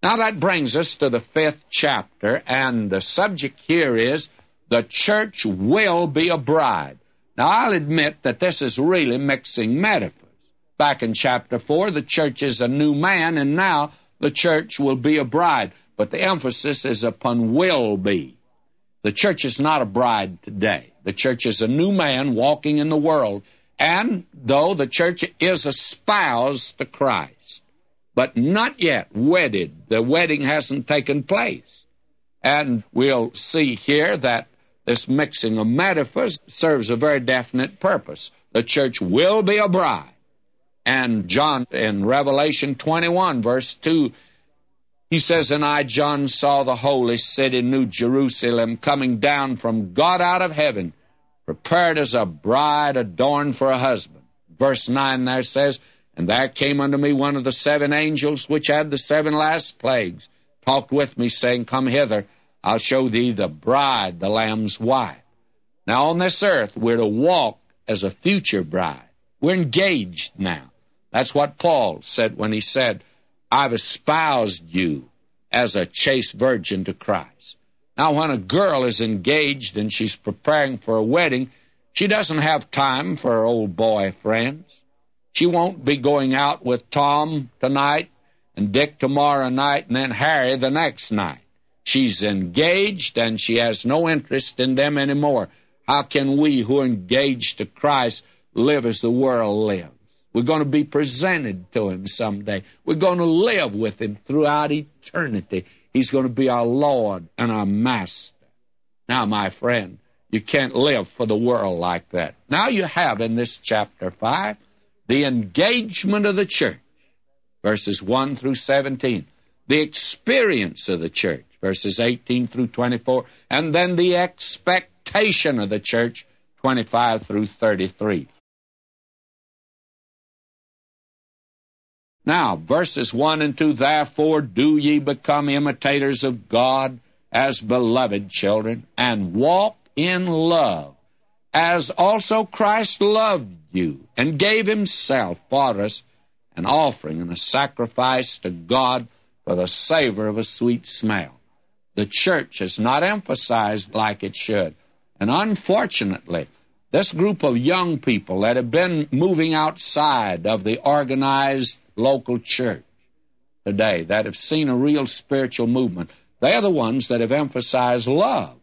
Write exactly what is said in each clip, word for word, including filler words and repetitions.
Now that brings us to the fifth chapter, and the subject here is the church will be a bride. Now I'll admit that this is really mixing metaphors. Back in chapter four, the church is a new man, and now the church will be a bride. But the emphasis is upon will be. The church is not a bride today. The church is a new man walking in the world. And though the church is espoused to Christ, but not yet wedded, the wedding hasn't taken place. And we'll see here that this mixing of metaphors serves a very definite purpose. The church will be a bride. And John, in Revelation twenty-one, verse two, he says, "And I, John, saw the holy city, New Jerusalem, coming down from God out of heaven, prepared as a bride adorned for a husband." Verse nine there says, "And there came unto me one of the seven angels, which had the seven last plagues, talked with me, saying, Come hither, I'll show thee the bride, the Lamb's wife." Now on this earth, we're to walk as a future bride. We're engaged now. That's what Paul said when he said, "I've espoused you as a chaste virgin to Christ." Now, when a girl is engaged and she's preparing for a wedding, she doesn't have time for her old boy friends. She won't be going out with Tom tonight and Dick tomorrow night and then Harry the next night. She's engaged and she has no interest in them anymore. How can we who are engaged to Christ live as the world lives? We're going to be presented to him someday. We're going to live with him throughout eternity. He's going to be our Lord and our Master. Now, my friend, you can't live for the world like that. Now you have in this chapter five the engagement of the church, verses one through seventeen, the experience of the church, verses eighteen through twenty-four, and then the expectation of the church, twenty-five through thirty-three. Now, verses one and two, "Therefore do ye become imitators of God as beloved children, and walk in love, as also Christ loved you, and gave himself for us, an offering and a sacrifice to God for the savor of a sweet smell." The church is not emphasized like it should. And unfortunately, this group of young people that have been moving outside of the organized local church today, that have seen a real spiritual movement, they are the ones that have emphasized love.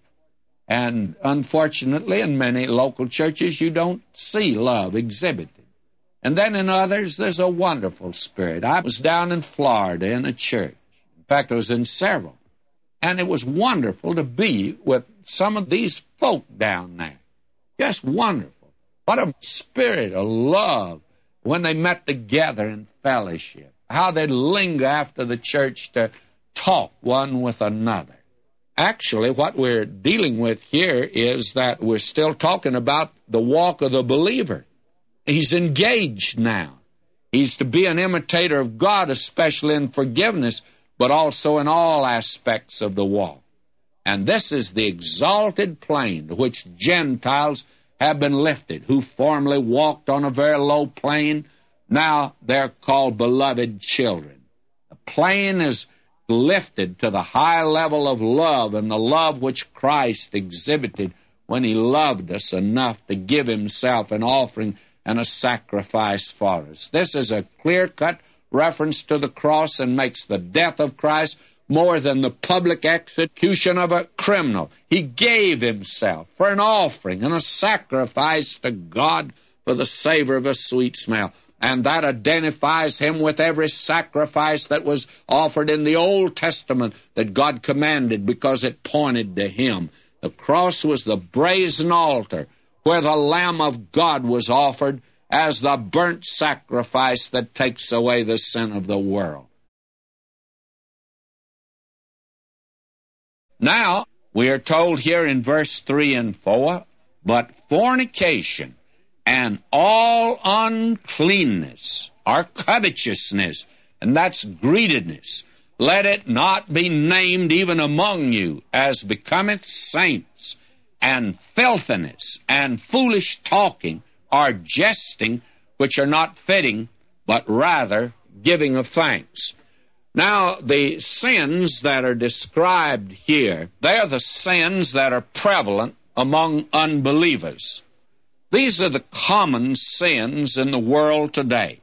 And unfortunately, in many local churches, you don't see love exhibited. And then in others, there's a wonderful spirit. I was down in Florida in a church. In fact, I was in several. And it was wonderful to be with some of these folk down there. Just wonderful. What a spirit of love when they met together in fellowship. How they'd linger after the church to talk one with another. Actually, what we're dealing with here is that we're still talking about the walk of the believer. He's engaged now. He's to be an imitator of God, especially in forgiveness, but also in all aspects of the walk. And this is the exalted plane to which Gentiles have been lifted, who formerly walked on a very low plane. Now they're called beloved children. The plane is lifted to the high level of love, and the love which Christ exhibited when he loved us enough to give himself an offering and a sacrifice for us. This is a clear-cut reference to the cross and makes the death of Christ more than the public execution of a criminal. He gave himself for an offering and a sacrifice to God for the savor of a sweet smell. And that identifies him with every sacrifice that was offered in the Old Testament that God commanded, because it pointed to him. The cross was the brazen altar where the Lamb of God was offered as the burnt sacrifice that takes away the sin of the world. Now, we are told here in verse three and four, "But fornication and all uncleanness," or covetousness, and that's greediness, "let it not be named even among you, as becometh saints, and filthiness, and foolish talking, or jesting, which are not fitting, but rather giving of thanks." Now, the sins that are described here, they're the sins that are prevalent among unbelievers. These are the common sins in the world today.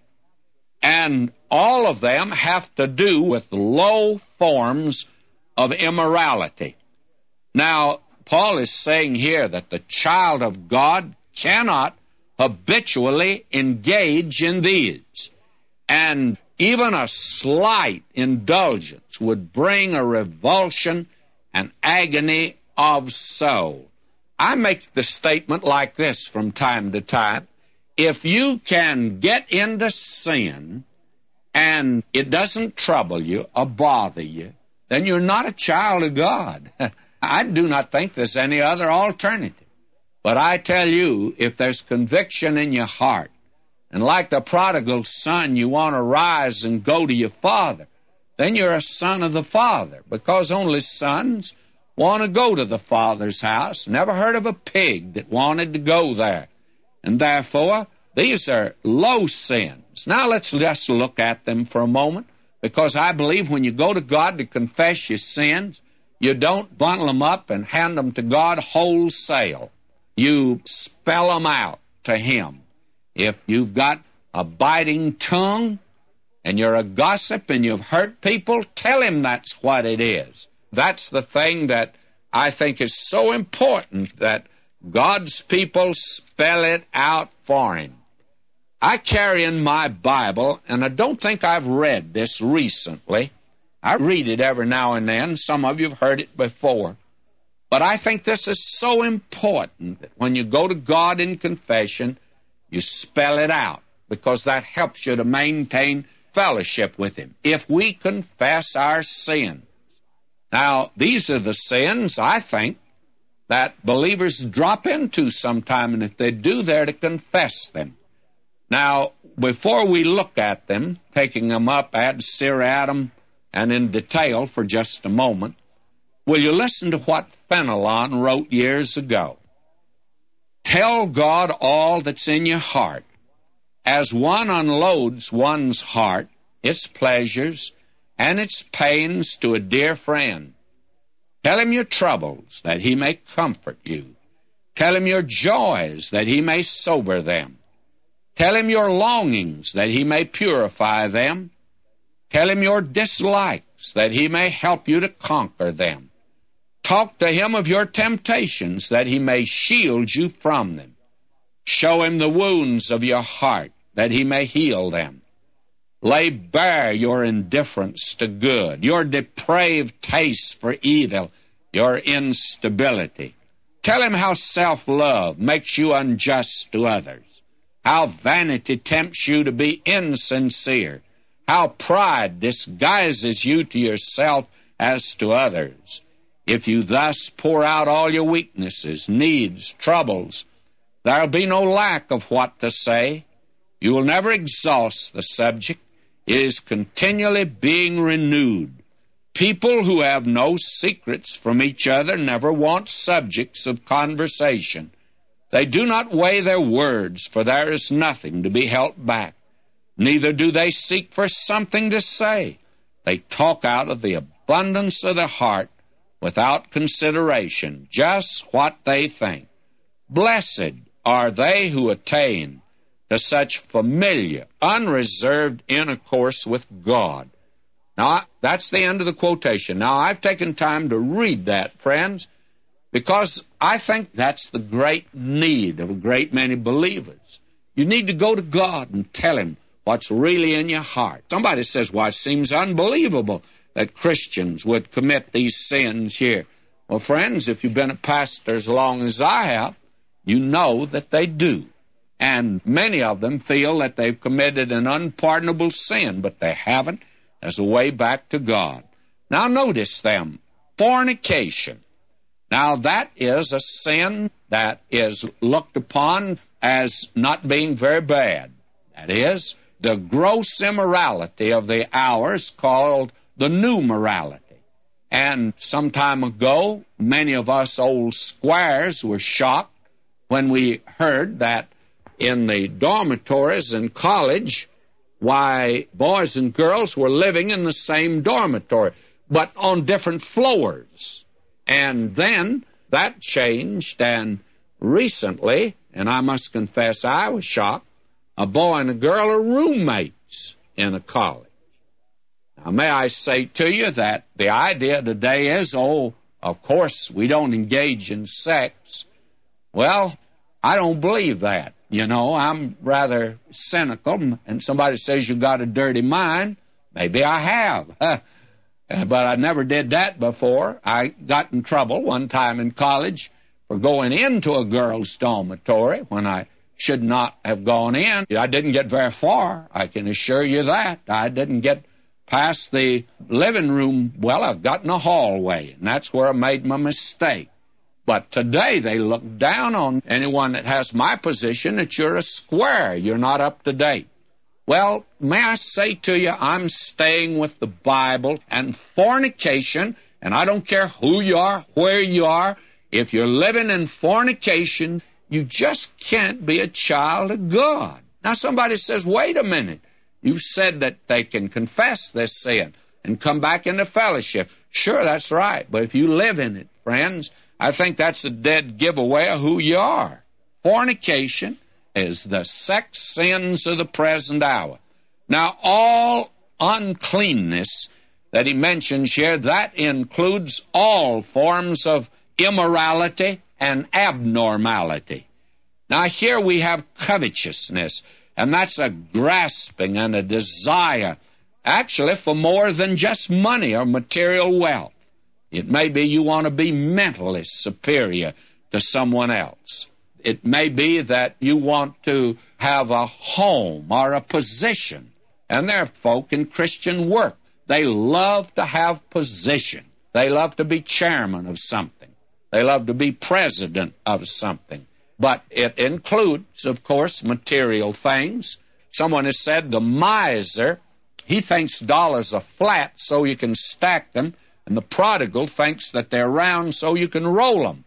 And all of them have to do with low forms of immorality. Now, Paul is saying here that the child of God cannot habitually engage in these. And even a slight indulgence would bring a revulsion and agony of soul. I make the statement like this from time to time. If you can get into sin and it doesn't trouble you or bother you, then you're not a child of God. I do not think there's any other alternative. But I tell you, if there's conviction in your heart, and like the prodigal son, you want to rise and go to your father, then you're a son of the Father, because only sons want to go to the Father's house. Never heard of a pig that wanted to go there. And therefore, these are low sins. Now let's just look at them for a moment, because I believe when you go to God to confess your sins, you don't bundle them up and hand them to God wholesale. You spell them out to Him. If you've got a biting tongue and you're a gossip and you've hurt people, tell Him that's what it is. That's the thing that I think is so important, that God's people spell it out for Him. I carry in my Bible, and I don't think I've read this recently. I read it every now and then. Some of you have heard it before. But I think this is so important that when you go to God in confession, you spell it out, because that helps you to maintain fellowship with Him. If we confess our sins. Now, these are the sins, I think, that believers drop into sometime, and if they do, they're to confess them. Now, before we look at them, taking them up ad seriatim and in detail for just a moment, will you listen to what Fenelon wrote years ago? Tell God all that's in your heart. As one unloads one's heart, its pleasures, and its pains to a dear friend. Tell Him your troubles, that He may comfort you. Tell Him your joys, that He may sober them. Tell Him your longings, that He may purify them. Tell Him your dislikes, that He may help you to conquer them. Talk to Him of your temptations, that He may shield you from them. Show Him the wounds of your heart, that He may heal them. Lay bare your indifference to good, your depraved taste for evil, your instability. Tell Him how self-love makes you unjust to others, how vanity tempts you to be insincere, how pride disguises you to yourself as to others. If you thus pour out all your weaknesses, needs, troubles, there will be no lack of what to say. You will never exhaust the subject. It is continually being renewed. People who have no secrets from each other never want subjects of conversation. They do not weigh their words, for there is nothing to be held back. Neither do they seek for something to say. They talk out of the abundance of their heart, without consideration, just what they think. Blessed are they who attain to such familiar, unreserved intercourse with God. Now, that's the end of the quotation. Now, I've taken time to read that, friends, because I think that's the great need of a great many believers. You need to go to God and tell Him what's really in your heart. Somebody says, well, it seems unbelievable that Christians would commit these sins here. Well, friends, if you've been a pastor as long as I have, you know that they do. And many of them feel that they've committed an unpardonable sin, but they haven't. There's a way back to God. Now notice them. Fornication. Now that is a sin that is looked upon as not being very bad. That is, the gross immorality of the hour is called the new morality. And some time ago, many of us old squires were shocked when we heard that in the dormitories in college, Why, boys and girls were living in the same dormitory, but on different floors. And then that changed, and recently, and I must confess I was shocked, a boy and a girl are roommates in a college. Now, may I say to you that the idea today is, oh, of course, we don't engage in sex. Well, I don't believe that. You know, I'm rather cynical, and somebody says you got a dirty mind. Maybe I have. But I never did that before. I got in trouble one time in college for going into a girl's dormitory when I should not have gone in. I didn't get very far, I can assure you that. I didn't get past the living room. Well, I got in a hallway, and that's where I made my mistake. But today they look down on anyone that has my position that you're a square, you're not up to date. Well, may I say to you, I'm staying with the Bible, and fornication, and I don't care who you are, where you are, if you're living in fornication, you just can't be a child of God. Now somebody says, wait a minute, you said that they can confess this sin and come back into fellowship. Sure, that's right, but if you live in it, friends, I think that's a dead giveaway of who you are. Fornication is the sex sins of the present hour. Now, all uncleanness that he mentions here, that includes all forms of immorality and abnormality. Now, here we have covetousness, and that's a grasping and a desire, actually, for more than just money or material wealth. It may be you want to be mentally superior to someone else. It may be that you want to have a home or a position. And there are folk in Christian work. They love to have position. They love to be chairman of something. They love to be president of something. But it includes, of course, material things. Someone has said the miser, he thinks dollars are flat so you can stack them, and the prodigal thinks that they're round so you can roll them.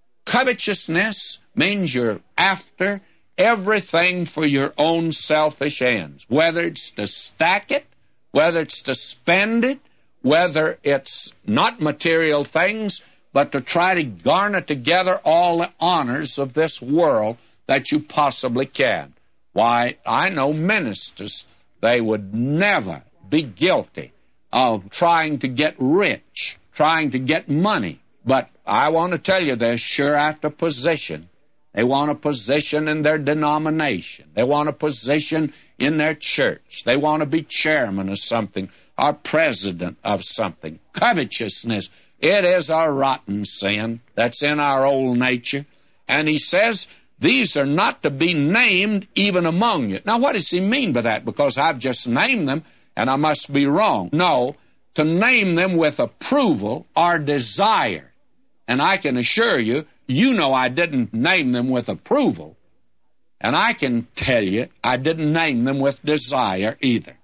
Covetousness means you're after everything for your own selfish ends, whether it's to stack it, whether it's to spend it, whether it's not material things, but to try to garner together all the honors of this world that you possibly can. Why, I know ministers, they would never be guilty of trying to get rich, trying to get money. But I want to tell you, they're sure after position. They want a position in their denomination. They want a position in their church. They want to be chairman of something or president of something. Covetousness, it is a rotten sin that's in our old nature. And he says, these are not to be named even among you. Now, what does he mean by that? Because I've just named them, and I must be wrong. No, to name them with approval or desire. And I can assure you, you know I didn't name them with approval. And I can tell you, I didn't name them with desire either.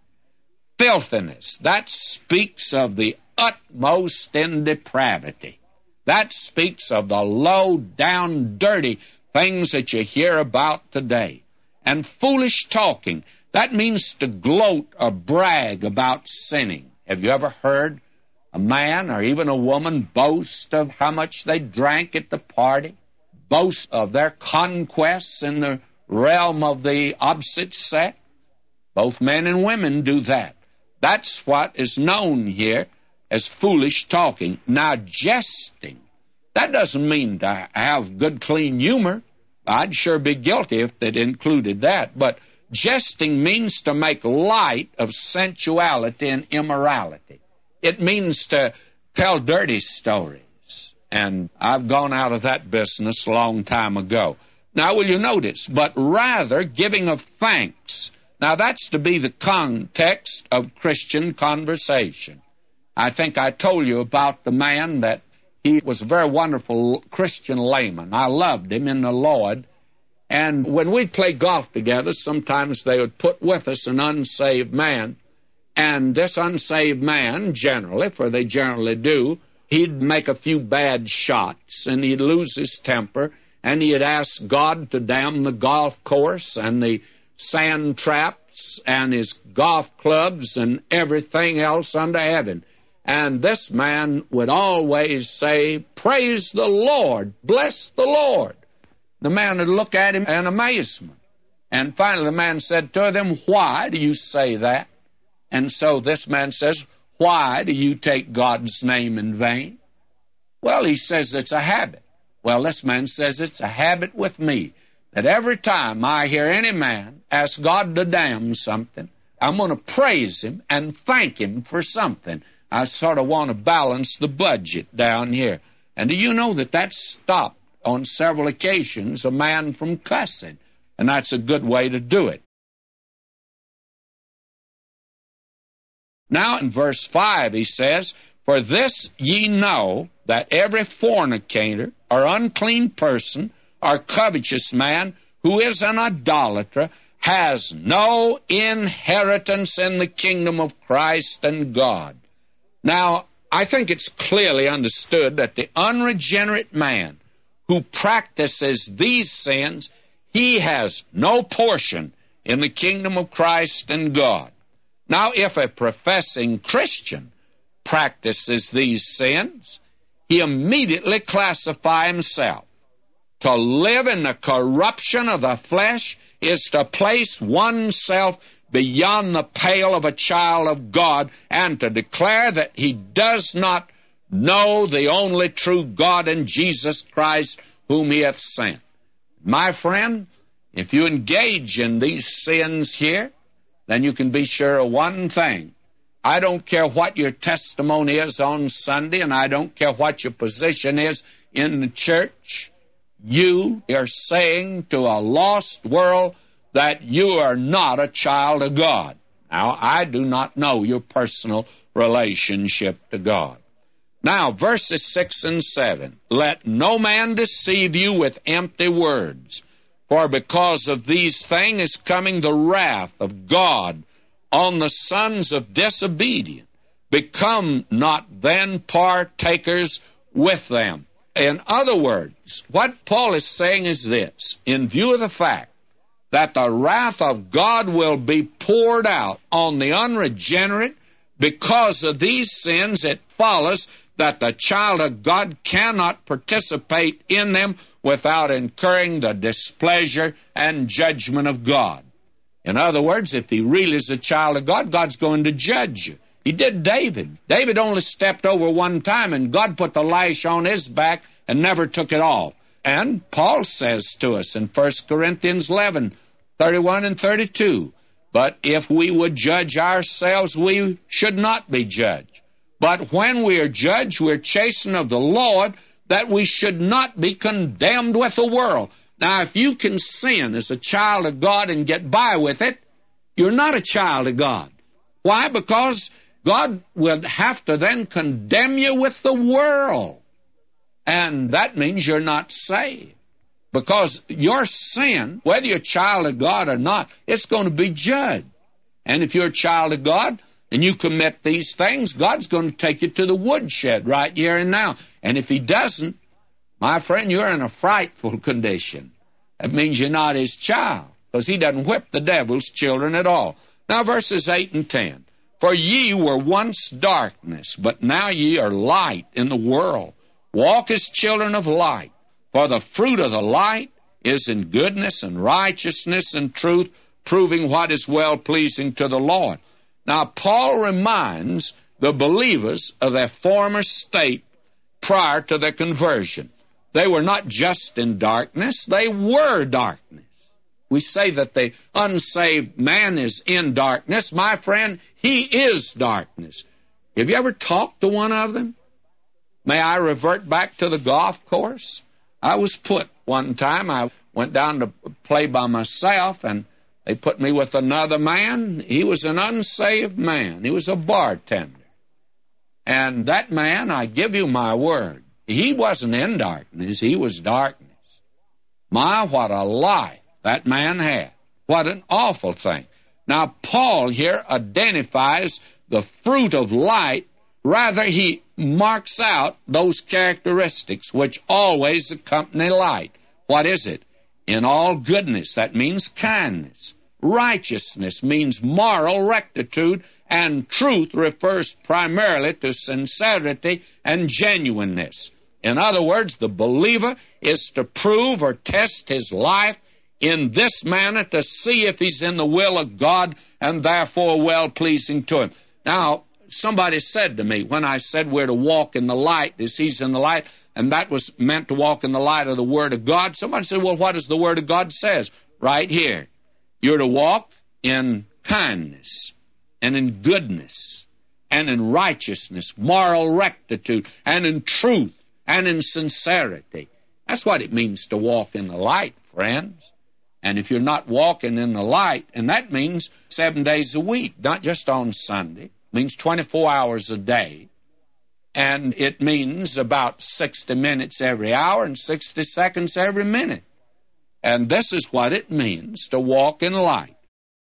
Filthiness, that speaks of the utmost in depravity. That speaks of the low down, dirty things that you hear about today. And foolish talking, that means to gloat or brag about sinning. Have you ever heard a man or even a woman boast of how much they drank at the party? Boast of their conquests in the realm of the opposite sex? Both men and women do that. That's what is known here as foolish talking. Now, jesting, that doesn't mean to have good, clean humor. I'd sure be guilty if it included that. But jesting means to make light of sensuality and immorality. It means to tell dirty stories. And I've gone out of that business a long time ago. Now, will you notice? But rather giving of thanks. Now, that's to be the context of Christian conversation. I think I told you about the man that he was a very wonderful Christian layman. I loved him in the Lord. And when we'd play golf together, sometimes they would put with us an unsaved man. And this unsaved man, generally, for they generally do, he'd make a few bad shots, and he'd lose his temper, and he'd ask God to damn the golf course and the sand traps yachts and his golf clubs and everything else under heaven. And this man would always say, "Praise the Lord, bless the Lord." The man would look at him in amazement. And finally the man said to them, "Why do you say that?" And so this man says, "Why do you take God's name in vain?" Well, he says it's a habit. Well, this man says it's a habit with me, that every time I hear any man ask God to damn something, I'm going to praise him and thank him for something. I sort of want to balance the budget down here. And do you know that that stopped on several occasions a man from cussing? And that's a good way to do it. Now in verse five he says, "For this ye know, that every fornicator or unclean person or covetous man who is an idolater has no inheritance in the kingdom of Christ and God." Now, I think it's clearly understood that the unregenerate man who practices these sins, he has no portion in the kingdom of Christ and God. Now, if a professing Christian practices these sins, he immediately classifies himself. To live in the corruption of the flesh is to place oneself beyond the pale of a child of God and to declare that he does not know the only true God and Jesus Christ whom he hath sent. My friend, if you engage in these sins here, then you can be sure of one thing. I don't care what your testimony is on Sunday, and I don't care what your position is in the church, you are saying to a lost world that you are not a child of God. Now, I do not know your personal relationship to God. Now, verses six and seven, "Let no man deceive you with empty words, for because of these things is coming the wrath of God on the sons of disobedience. Become not then partakers with them." In other words, what Paul is saying is this: in view of the fact that the wrath of God will be poured out on the unregenerate because of these sins, it follows that the child of God cannot participate in them without incurring the displeasure and judgment of God. In other words, if he really is a child of God, God's going to judge you. He did David. David only stepped over one time, and God put the lash on his back and never took it off. And Paul says to us in First Corinthians eleven, thirty-one and thirty-two, "But if we would judge ourselves, we should not be judged. But when we are judged, we are chastened of the Lord, that we should not be condemned with the world." Now, if you can sin as a child of God and get by with it, you're not a child of God. Why? Because God will have to then condemn you with the world. And that means you're not saved. Because your sin, whether you're a child of God or not, it's going to be judged. And if you're a child of God and you commit these things, God's going to take you to the woodshed right here and now. And if he doesn't, my friend, you're in a frightful condition. That means you're not his child, because he doesn't whip the devil's children at all. Now, verses eight and ten. "For ye were once darkness, but now ye are light in the world. Walk as children of light. For the fruit of the light is in goodness and righteousness and truth, proving what is well-pleasing to the Lord." Now, Paul reminds the believers of their former state prior to their conversion. They were not just in darkness, they were darkness. We say that the unsaved man is in darkness. My friend, he is darkness. Have you ever talked to one of them? May I revert back to the golf course? I was put one time. I went down to play by myself, and they put me with another man. He was an unsaved man. He was a bartender. And that man, I give you my word, he wasn't in darkness. He was darkness. My, what a life that man had. What an awful thing. Now, Paul here identifies the fruit of light. Rather, he marks out those characteristics which always accompany light. What is it? In all goodness, that means kindness, righteousness means moral rectitude, and truth refers primarily to sincerity and genuineness. In other words, the believer is to prove or test his life in this manner to see if he's in the will of God and therefore well-pleasing to him. Now, somebody said to me when I said we're to walk in the light as he's in the light, and that was meant to walk in the light of the Word of God, somebody said, well, what does the Word of God says? Right here. You're to walk in kindness and in goodness and in righteousness, moral rectitude, and in truth and in sincerity. That's what it means to walk in the light, friends. And if you're not walking in the light, and that means seven days a week, not just on Sunday, it means twenty-four hours a day, and it means about sixty minutes every hour and sixty seconds every minute. And this is what it means to walk in light.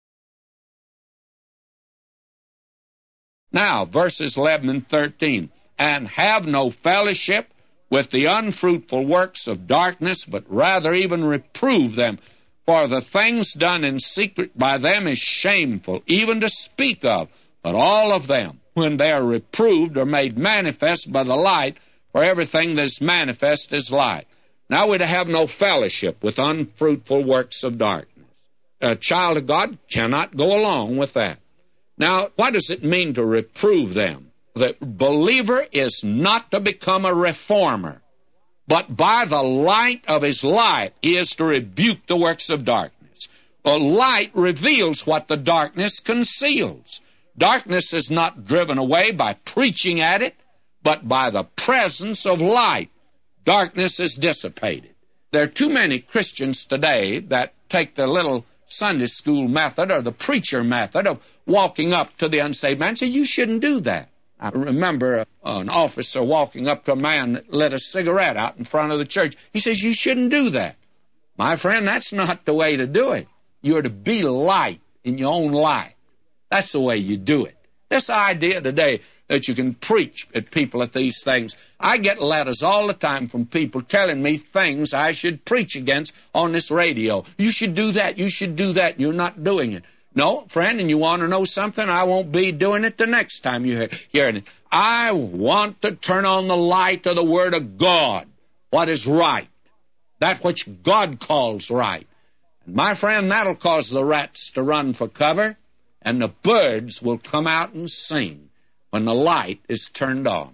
Now, verses eleven and thirteen. And have no fellowship with the unfruitful works of darkness, but rather even reprove them. For the things done in secret by them is shameful, even to speak of. But all of them, when they are reproved, are made manifest by the light, for everything that is manifest is light. Now we're to have no fellowship with unfruitful works of darkness. A child of God cannot go along with that. Now, what does it mean to reprove them? The believer is not to become a reformer, but by the light of his life, he is to rebuke the works of darkness. The light reveals what the darkness conceals. Darkness is not driven away by preaching at it, but by the presence of light. Darkness is dissipated. There are too many Christians today that take the little Sunday school method or the preacher method of walking up to the unsaved man and say, you shouldn't do that. I remember an officer walking up to a man that lit a cigarette out in front of the church. He says, you shouldn't do that. My friend, that's not the way to do it. You're to be light in your own life. That's the way you do it. This idea today that you can preach at people at these things. I get letters all the time from people telling me things I should preach against on this radio. You should do that. You should do that. You're not doing it. No, friend, and you want to know something? I won't be doing it the next time you hear it. I want to turn on the light of the Word of God. What is right? That which God calls right. And my friend, that'll cause the rats to run for cover, and the birds will come out and sing when the light is turned on.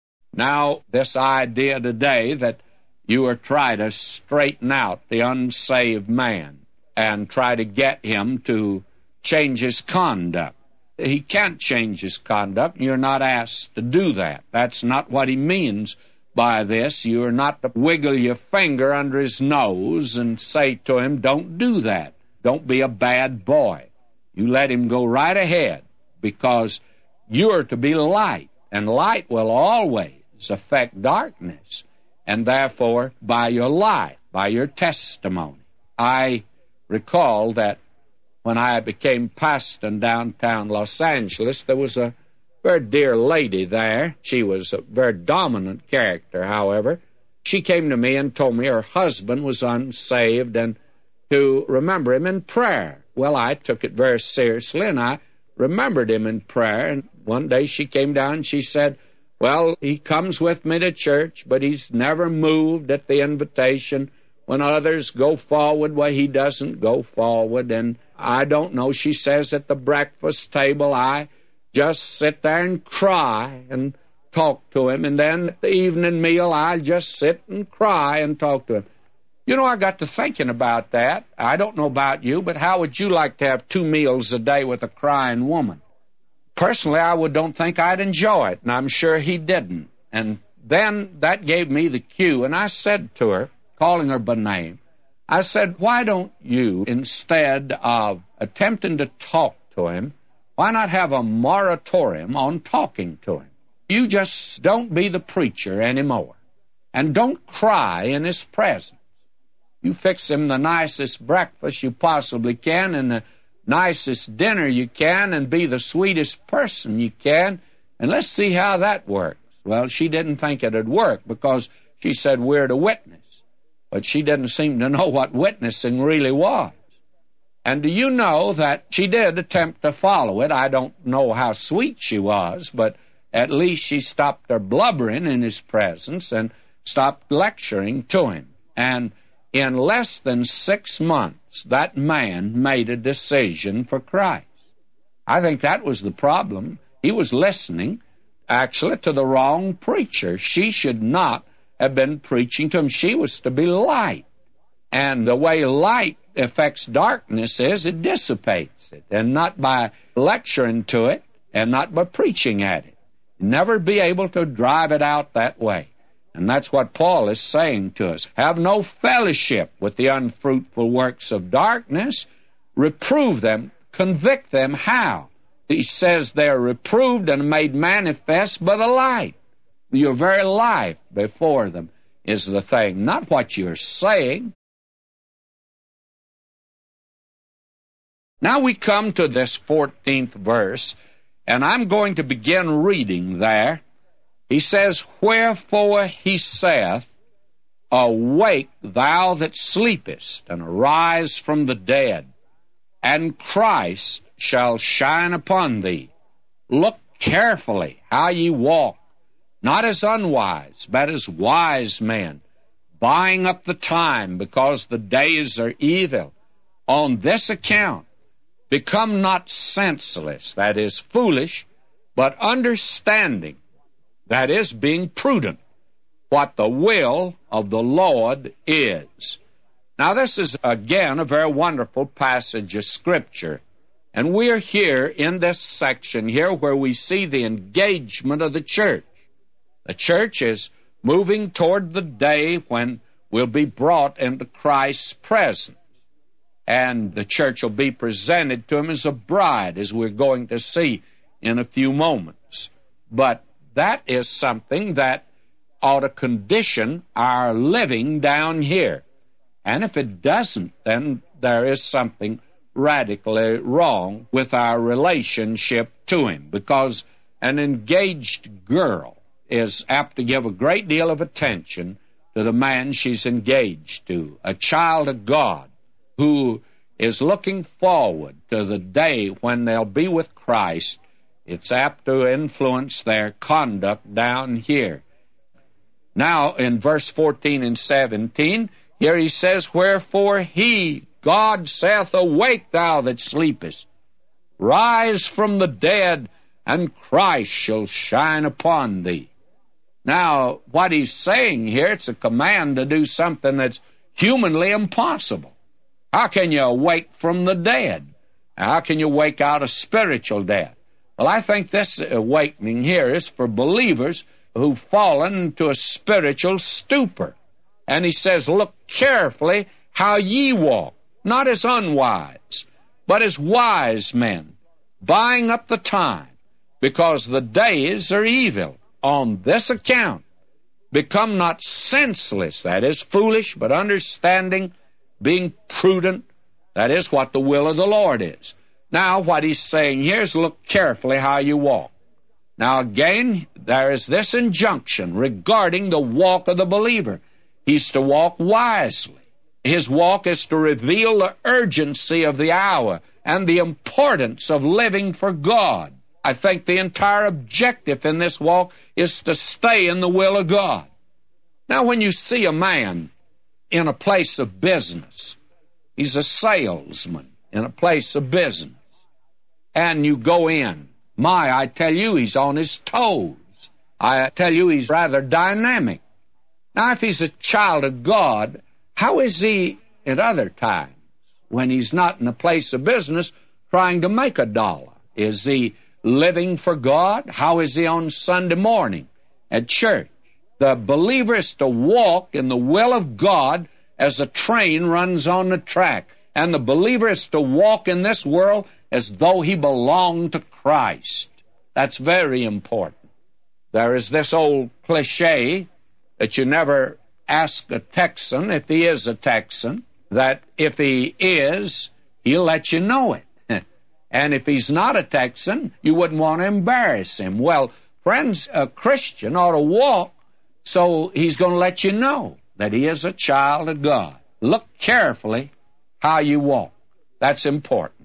Now, this idea today that you are trying to straighten out the unsaved man and try to get him to change his conduct. He can't change his conduct. You're not asked to do that. That's not what he means by this. You're not to wiggle your finger under his nose and say to him, don't do that. Don't be a bad boy. You let him go right ahead, because you're to be light, and light will always affect darkness, and therefore by your life, by your testimony. I recall that when I became pastor in downtown Los Angeles, there was a very dear lady there. She was a very dominant character, however. She came to me and told me her husband was unsaved and to remember him in prayer. Well, I took it very seriously, and I remembered him in prayer. And one day she came down and she said, well, he comes with me to church, but he's never moved at the invitation. When others go forward, well, he doesn't go forward. And I don't know, she says, at the breakfast table, I just sit there and cry and talk to him. And then at the evening meal, I just sit and cry and talk to him. You know, I got to thinking about that. I don't know about you, but how would you like to have two meals a day with a crying woman? Personally, I would don't think I'd enjoy it, and I'm sure he didn't. And then that gave me the cue, and I said to her, calling her by name, I said, why don't you, instead of attempting to talk to him, why not have a moratorium on talking to him? You just don't be the preacher anymore, and don't cry in his presence. You fix him the nicest breakfast you possibly can and the nicest dinner you can and be the sweetest person you can, and let's see how that works. Well, she didn't think it would work because she said we're to witness, but she didn't seem to know what witnessing really was. And do you know that she did attempt to follow it? I don't know how sweet she was, but at least she stopped her blubbering in his presence and stopped lecturing to him. And in less than six months, that man made a decision for Christ. I think that was the problem. He was listening, actually, to the wrong preacher. She should not have been preaching to him. She was to be light. And the way light affects darkness is it dissipates it, and not by lecturing to it, and not by preaching at it. Never be able to drive it out that way. And that's what Paul is saying to us. Have no fellowship with the unfruitful works of darkness. Reprove them, convict them. How? He says they're reproved and made manifest by the light. Your very life before them is the thing, not what you're saying. Now we come to this fourteenth verse, and I'm going to begin reading there. He says, Wherefore he saith, Awake, thou that sleepest, and arise from the dead, and Christ shall shine upon thee. Look carefully how ye walk, not as unwise, but as wise men, buying up the time, because the days are evil. On this account, become not senseless, that is, foolish, but understanding, that is, being prudent, what the will of the Lord is. Now, this is, again, a very wonderful passage of Scripture. And we're here in this section here where we see the engagement of the church. The church is moving toward the day when we'll be brought into Christ's presence. And the church will be presented to him as a bride, as we're going to see in a few moments. But that is something that ought to condition our living down here. And if it doesn't, then there is something radically wrong with our relationship to him, because an engaged girl is apt to give a great deal of attention to the man she's engaged to. A child of God who is looking forward to the day when they'll be with Christ, it's apt to influence their conduct down here. Now, in verse fourteen and seventeen, here he says, Wherefore he, God, saith, Awake, thou that sleepest. Rise from the dead, and Christ shall shine upon thee. Now, what he's saying here, it's a command to do something that's humanly impossible. How can you awake from the dead? How can you wake out of spiritual death? Well, I think this awakening here is for believers who've fallen into a spiritual stupor. And he says, Look carefully how ye walk, not as unwise, but as wise men, buying up the time, because the days are evil. On this account, become not senseless, that is, foolish, but understanding, being prudent, that is what the will of the Lord is. Now, what he's saying here is look carefully how you walk. Now, again, there is this injunction regarding the walk of the believer. He's to walk wisely. His walk is to reveal the urgency of the hour and the importance of living for God. I think the entire objective in this walk is to stay in the will of God. Now, when you see a man in a place of business, he's a salesman in a place of business, and you go in, my, I tell you, he's on his toes. I tell you, he's rather dynamic. Now, if he's a child of God, how is he at other times when he's not in a place of business trying to make a dollar? Is he living for God? How is he on Sunday morning at church? The believer is to walk in the will of God as a train runs on the track. And the believer is to walk in this world as though he belonged to Christ. That's very important. There is this old cliche that you never ask a Texan if he is a Texan, that if he is, he'll let you know it. And if he's not a Texan, you wouldn't want to embarrass him. Well, friends, a Christian ought to walk so he's going to let you know that he is a child of God. Look carefully how you walk. That's important.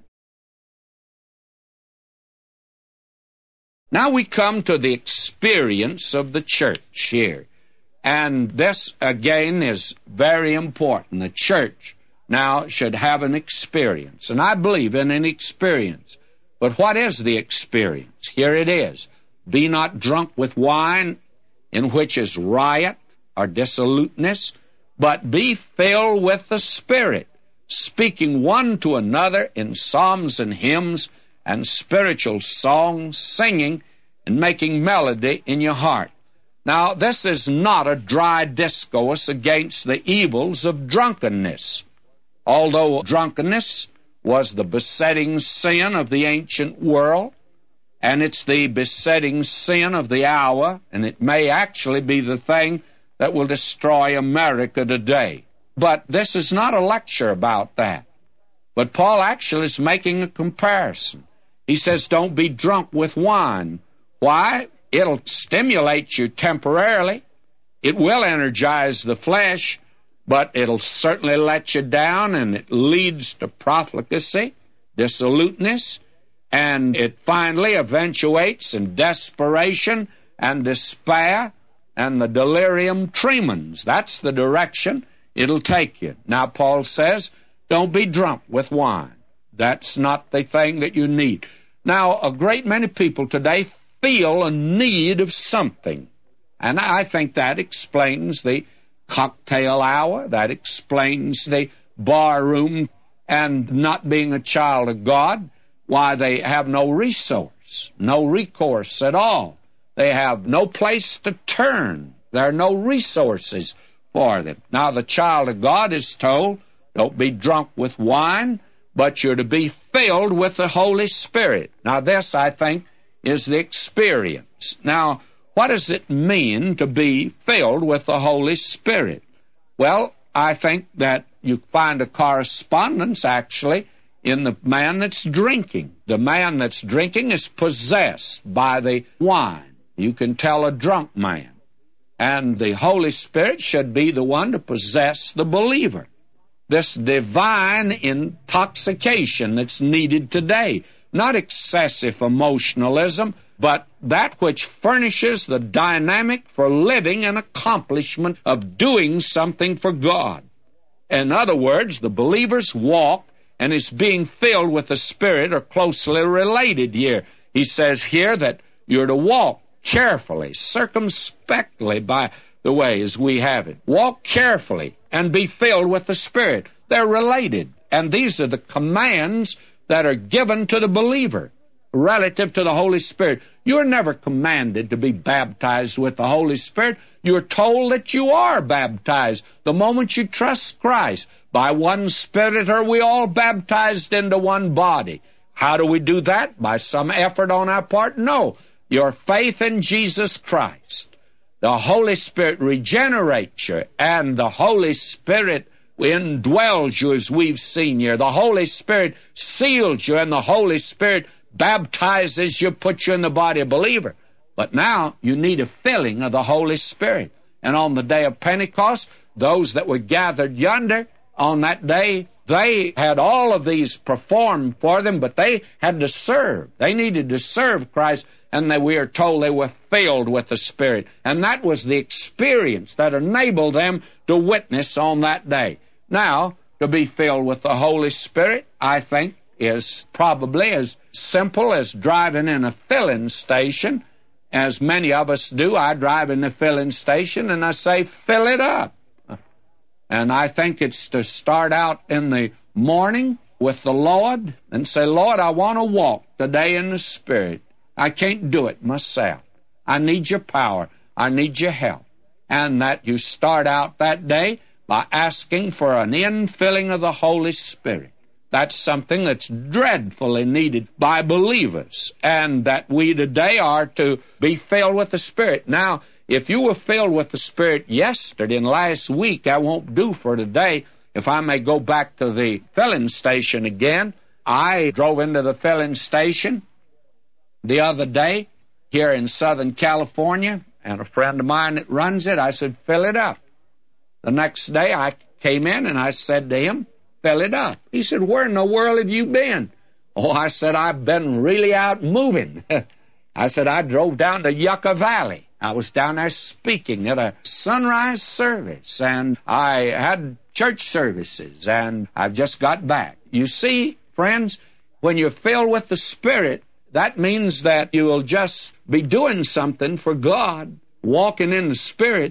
Now we come to the experience of the church here. And this, again, is very important. The church now should have an experience. And I believe in an experience. But what is the experience? Here it is. Be not drunk with wine, in which is riot or dissoluteness, but be filled with the Spirit, speaking one to another in psalms and hymns and spiritual songs, singing and making melody in your heart. Now, this is not a dry discourse against the evils of drunkenness. Although drunkenness was the besetting sin of the ancient world, and it's the besetting sin of the hour, and it may actually be the thing that will destroy America today. But this is not a lecture about that. But Paul actually is making a comparison. He says, don't be drunk with wine. Why? It'll stimulate you temporarily. It will energize the flesh, but it'll certainly let you down, and it leads to profligacy, dissoluteness, and it finally eventuates in desperation and despair and the delirium tremens. That's the direction it'll take you. Now, Paul says, don't be drunk with wine. That's not the thing that you need. Now, a great many people today feel a need of something, and I think that explains the cocktail hour, that explains the bar room, and not being a child of God, why they have no resource, no recourse at all. They have no place to turn. There are no resources for them. Now, the child of God is told, don't be drunk with wine, but you're to be filled with the Holy Spirit. Now, this, I think, is the experience. Now, what does it mean to be filled with the Holy Spirit? Well, I think that you find a correspondence, actually, in the man that's drinking. The man that's drinking is possessed by the wine. You can tell a drunk man. And the Holy Spirit should be the one to possess the believer. This divine intoxication that's needed today. Not excessive emotionalism, but that which furnishes the dynamic for living and accomplishment of doing something for God. In other words, the believer's walk and his being filled with the Spirit are closely related here. He says here that you're to walk carefully, circumspectly, by the way, as we have it. Walk carefully and be filled with the Spirit. They're related, and these are the commands that are given to the believer relative to the Holy Spirit. You're never commanded to be baptized with the Holy Spirit. You're told that you are baptized the moment you trust Christ. By one Spirit are we all baptized into one body. How do we do that? By some effort on our part? No. Your faith in Jesus Christ. The Holy Spirit regenerates you, and the Holy Spirit indwells you, as we've seen here. The Holy Spirit seals you, and the Holy Spirit baptizes you, puts you in the body of a believer. But now you need a filling of the Holy Spirit. And on the day of Pentecost, those that were gathered yonder on that day, they had all of these performed for them, but they had to serve. They needed to serve Christ, and they, we are told they were filled with the Spirit. And that was the experience that enabled them to witness on that day. Now, to be filled with the Holy Spirit, I think, is probably as simple as driving in a filling station, as many of us do. I drive in the filling station, and I say, fill it up. And I think it's to start out in the morning with the Lord and say, Lord, I want to walk today in the Spirit. I can't do it myself. I need your power. I need your help. And that you start out that day by asking for an infilling of the Holy Spirit. That's something that's dreadfully needed by believers, and that we today are to be filled with the Spirit. Now, if you were filled with the Spirit yesterday and last week, I won't do for today. If I may go back to the filling station again, I drove into the filling station the other day here in Southern California, and a friend of mine that runs it, I said, fill it up. The next day I came in and I said to him, fill it up. He said, where in the world have you been? Oh, I said, I've been really out moving. I said, I drove down to Yucca Valley. I was down there speaking at a sunrise service, and I had church services, and I've just got back. You see, friends, when you're filled with the Spirit, that means that you will just be doing something for God, walking in the Spirit,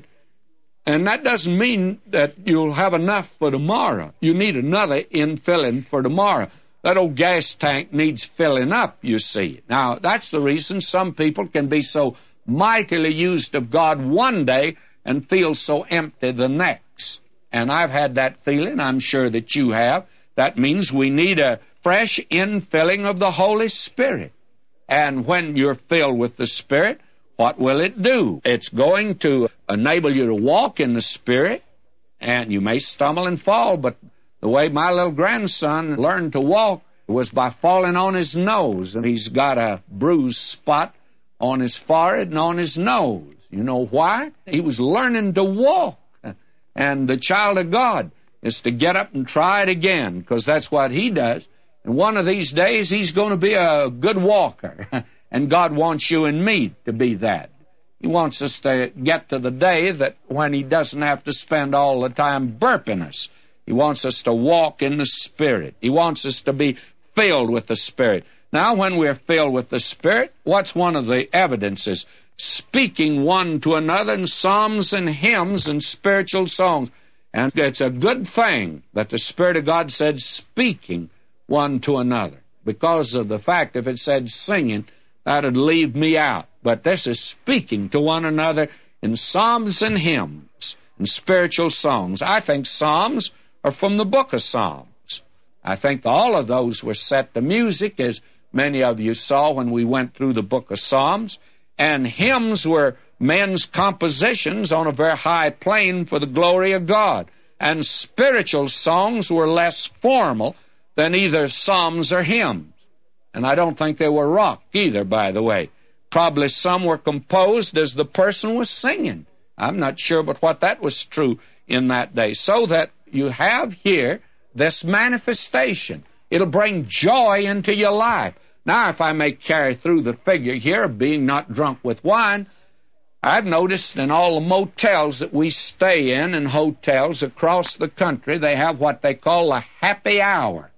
and that doesn't mean that you'll have enough for tomorrow. You need another infilling for tomorrow. That old gas tank needs filling up, you see. Now, that's the reason some people can be so mightily used of God one day and feel so empty the next. And I've had that feeling. I'm sure that you have. That means we need a fresh infilling of the Holy Spirit. And when you're filled with the Spirit, what will it do? It's going to enable you to walk in the Spirit, and you may stumble and fall, but the way my little grandson learned to walk was by falling on his nose, and he's got a bruised spot on his forehead and on his nose. You know why? He was learning to walk. And the child of God is to get up and try it again, because that's what he does. And one of these days, he's going to be a good walker. And God wants you and me to be that. He wants us to get to the day that when he doesn't have to spend all the time burping us. He wants us to walk in the Spirit. He wants us to be filled with the Spirit. Now, when we're filled with the Spirit, what's one of the evidences? Speaking one to another in psalms and hymns and spiritual songs. And it's a good thing that the Spirit of God said speaking one to another. Because of the fact, if it said singing, that would leave me out. But this is speaking to one another in psalms and hymns and spiritual songs. I think psalms are from the book of Psalms. I think all of those were set to music, as many of you saw when we went through the book of Psalms. And hymns were men's compositions on a very high plane for the glory of God. And spiritual songs were less formal than either psalms or hymns. And I don't think they were rock either, by the way. Probably some were composed as the person was singing. I'm not sure but what that was true in that day. So that you have here this manifestation. It'll bring joy into your life. Now, if I may carry through the figure here of being not drunk with wine, I've noticed in all the motels that we stay in and hotels across the country, they have what they call a happy hour.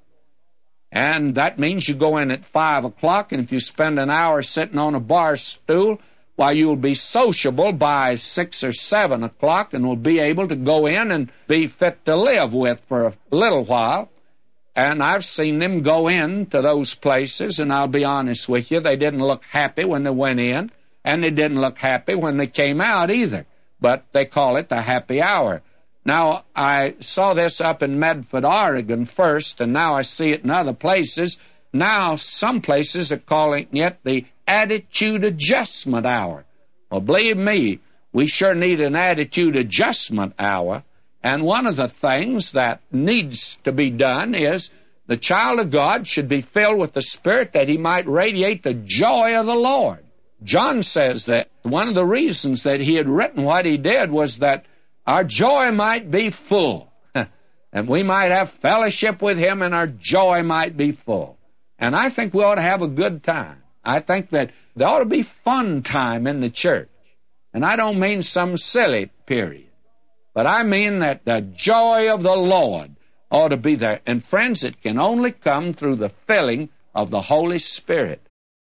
And that means you go in at five o'clock, and if you spend an hour sitting on a bar stool, why, you'll be sociable by six or seven o'clock and will be able to go in and be fit to live with for a little while. And I've seen them go in to those places, and I'll be honest with you, they didn't look happy when they went in, and they didn't look happy when they came out either. But they call it the happy hour. Now, I saw this up in Medford, Oregon first, and now I see it in other places. Now, some places are calling it the attitude adjustment hour. Well, believe me, we sure need an attitude adjustment hour. And one of the things that needs to be done is the child of God should be filled with the Spirit that he might radiate the joy of the Lord. John says that one of the reasons that he had written what he did was that our joy might be full, and we might have fellowship with him, and our joy might be full. And I think we ought to have a good time. I think that there ought to be fun time in the church. And I don't mean some silly period, but I mean that the joy of the Lord ought to be there. And friends, it can only come through the filling of the Holy Spirit.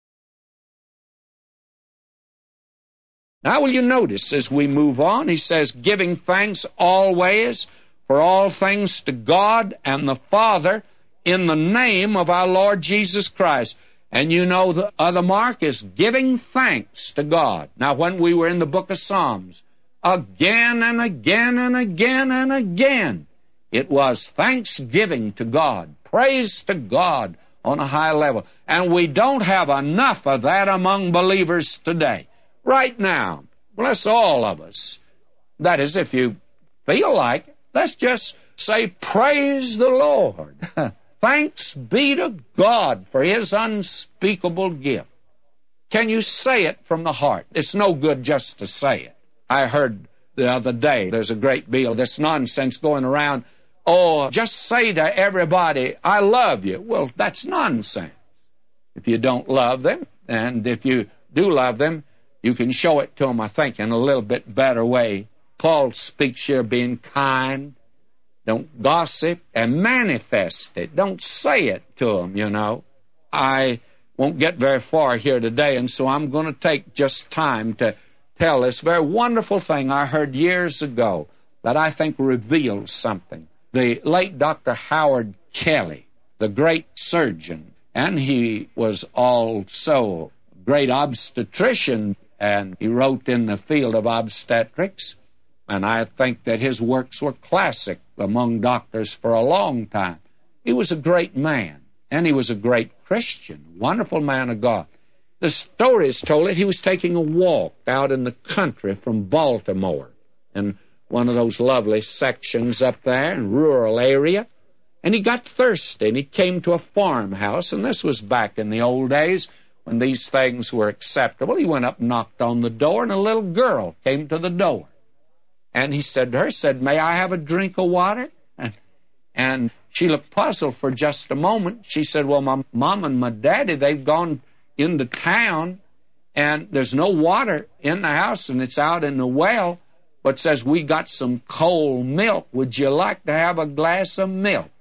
Now, will you notice as we move on, he says, giving thanks always for all things to God and the Father in the name of our Lord Jesus Christ. And you know the other mark is giving thanks to God. Now, when we were in the book of Psalms, again and again and again and again, it was thanksgiving to God, praise to God on a high level. And we don't have enough of that among believers today. Right now, bless all of us. That is, if you feel like it, let's just say, praise the Lord. Thanks be to God for his unspeakable gift. Can you say it from the heart? It's no good just to say it. I heard the other day, there's a great deal of this nonsense going around or just say to everybody, I love you. Well, that's nonsense. If you don't love them, and if you do love them, you can show it to them, I think, in a little bit better way. Paul speaks here being kind. Don't gossip, and manifest it. Don't say it to them, you know. I won't get very far here today, and so I'm going to take just time to tell this very wonderful thing I heard years ago that I think reveals something. The late Doctor Howard Kelly, the great surgeon, and he was also a great obstetrician, and he wrote in the field of obstetrics, and I think that his works were classic among doctors for a long time. He was a great man, and he was a great Christian, wonderful man of God. The story is told that he was taking a walk out in the country from Baltimore, in one of those lovely sections up there in rural area, and he got thirsty, and he came to a farmhouse, and this was back in the old days when these things were acceptable. He went up and knocked on the door, and a little girl came to the door. And he said to her, said, may I have a drink of water? And, and she looked puzzled for just a moment. She said, well, my mom and my daddy, they've gone into town, and there's no water in the house, and it's out in the well, but says, we got some cold milk. Would you like to have a glass of milk?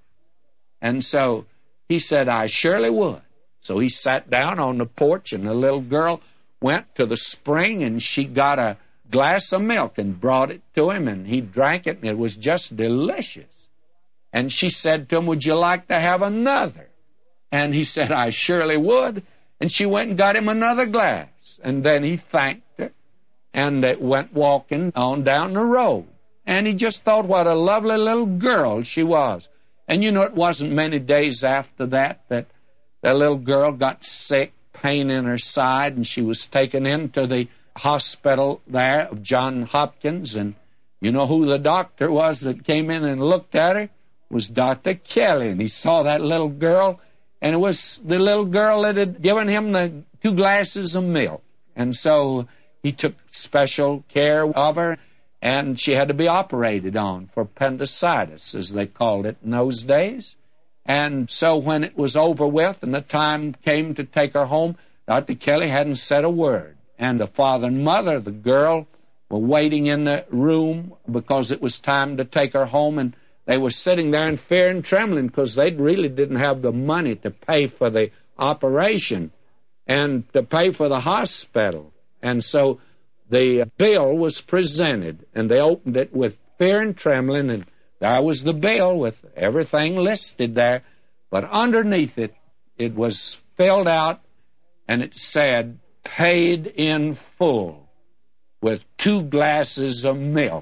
And so he said, I surely would. So he sat down on the porch, and the little girl went to the spring, and she got a glass of milk and brought it to him, and he drank it, and it was just delicious. And she said to him, would you like to have another? And he said, I surely would. And she went and got him another glass. And then he thanked her, and they went walking on down the road. And he just thought what a lovely little girl she was. And you know, it wasn't many days after that that the little girl got sick, pain in her side, and she was taken into the hospital there of John Hopkins, and you know who the doctor was that came in and looked at her? It was Doctor Kelly, and he saw that little girl, and it was the little girl that had given him the two glasses of milk. And so he took special care of her, and she had to be operated on for appendicitis, as they called it in those days. And so when it was over with and the time came to take her home, Doctor Kelly hadn't said a word. And the father and mother of the girl were waiting in the room because it was time to take her home, and they were sitting there in fear and trembling because they really didn't have the money to pay for the operation and to pay for the hospital. And so the bill was presented, and they opened it with fear and trembling, and there was the bill with everything listed there. But underneath it, it was filled out, and it said, paid in full with two glasses of milk,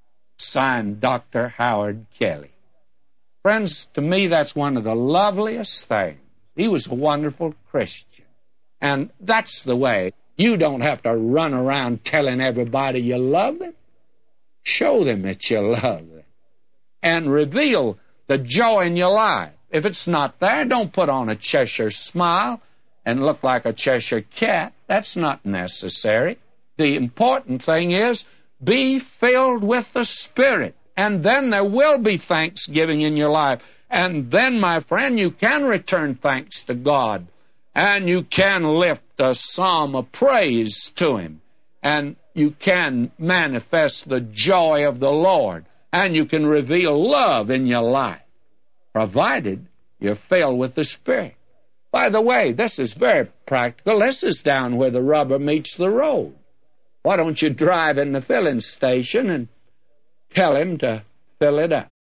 signed Doctor Howard Kelly. Friends, to me, that's one of the loveliest things. He was a wonderful Christian. And that's the way. You don't have to run around telling everybody you love them. Show them that you love them. And reveal the joy in your life. If it's not there, don't put on a Cheshire smile and look like a Cheshire cat. That's not necessary. The important thing is, be filled with the Spirit, and then there will be thanksgiving in your life. And then, my friend, you can return thanks to God, and you can lift a psalm of praise to Him, and you can manifest the joy of the Lord, and you can reveal love in your life, provided you're filled with the Spirit. By the way, this is very practical. This is down where the rubber meets the road. Why don't you drive in the filling station and tell him to fill it up?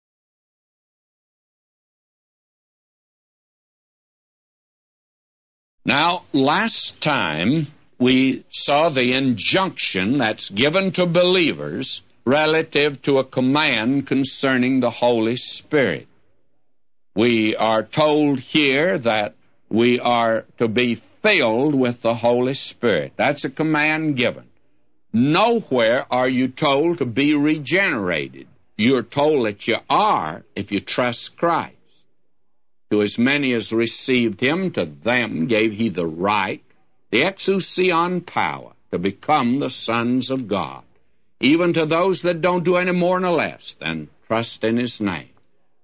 Now, last time we saw the injunction that's given to believers relative to a command concerning the Holy Spirit. We are told here that we are to be filled with the Holy Spirit. That's a command given. Nowhere are you told to be regenerated. You're told that you are if you trust Christ. To as many as received Him, to them gave He the right, the exousion power, to become the sons of God, even to those that don't do any more nor less than trust in His name.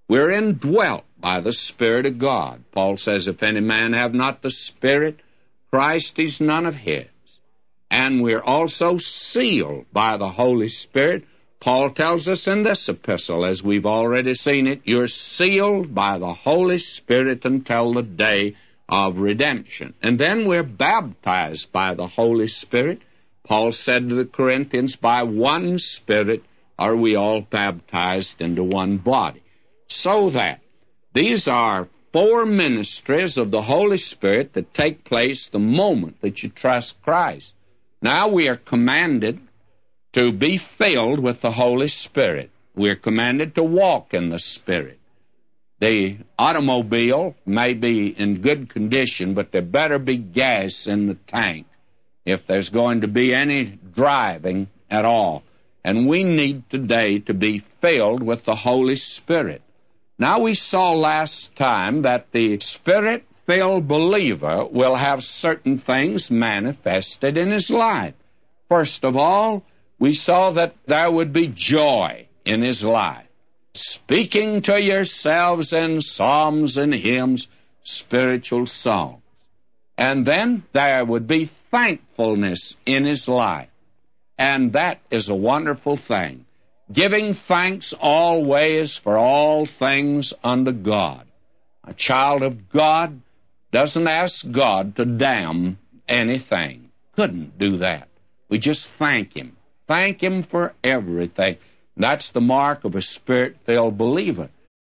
We're indwelt by the Spirit of God. Paul says, if any man have not the Spirit, Christ is none of his. And we're also sealed by the Holy Spirit. Paul tells us in this epistle, as we've already seen it, you're sealed by the Holy Spirit until the day of redemption. And then we're baptized by the Holy Spirit. Paul said to the Corinthians, by one Spirit are we all baptized into one body. So that these are four ministries of the Holy Spirit that take place the moment that you trust Christ. Now we are commanded to be filled with the Holy Spirit. We're commanded to walk in the Spirit. The automobile may be in good condition, but there better be gas in the tank if there's going to be any driving at all. And we need today to be filled with the Holy Spirit. Now, we saw last time that the Spirit-filled believer will have certain things manifested in his life. First of all, we saw that there would be joy in his life. Speaking to yourselves in psalms and hymns, spiritual songs. And then there would be thankfulness in his life. And that is a wonderful thing. Giving thanks always for all things unto God. A child of God doesn't ask God to damn anything. Couldn't do that. We just thank Him. Thank Him for everything. That's the mark of a Spirit-filled believer.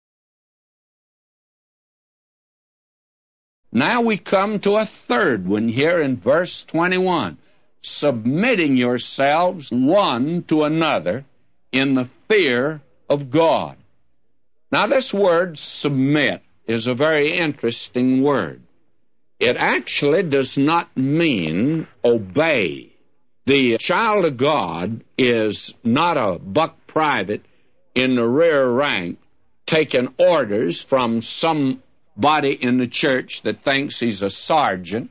Now we come to a third one here in verse twenty-one. Submitting yourselves one to another in the fear of God. Now this word submit is a very interesting word. It actually does not mean obey. The child of God is not a buck private in the rear rank taking orders from somebody in the church that thinks he's a sergeant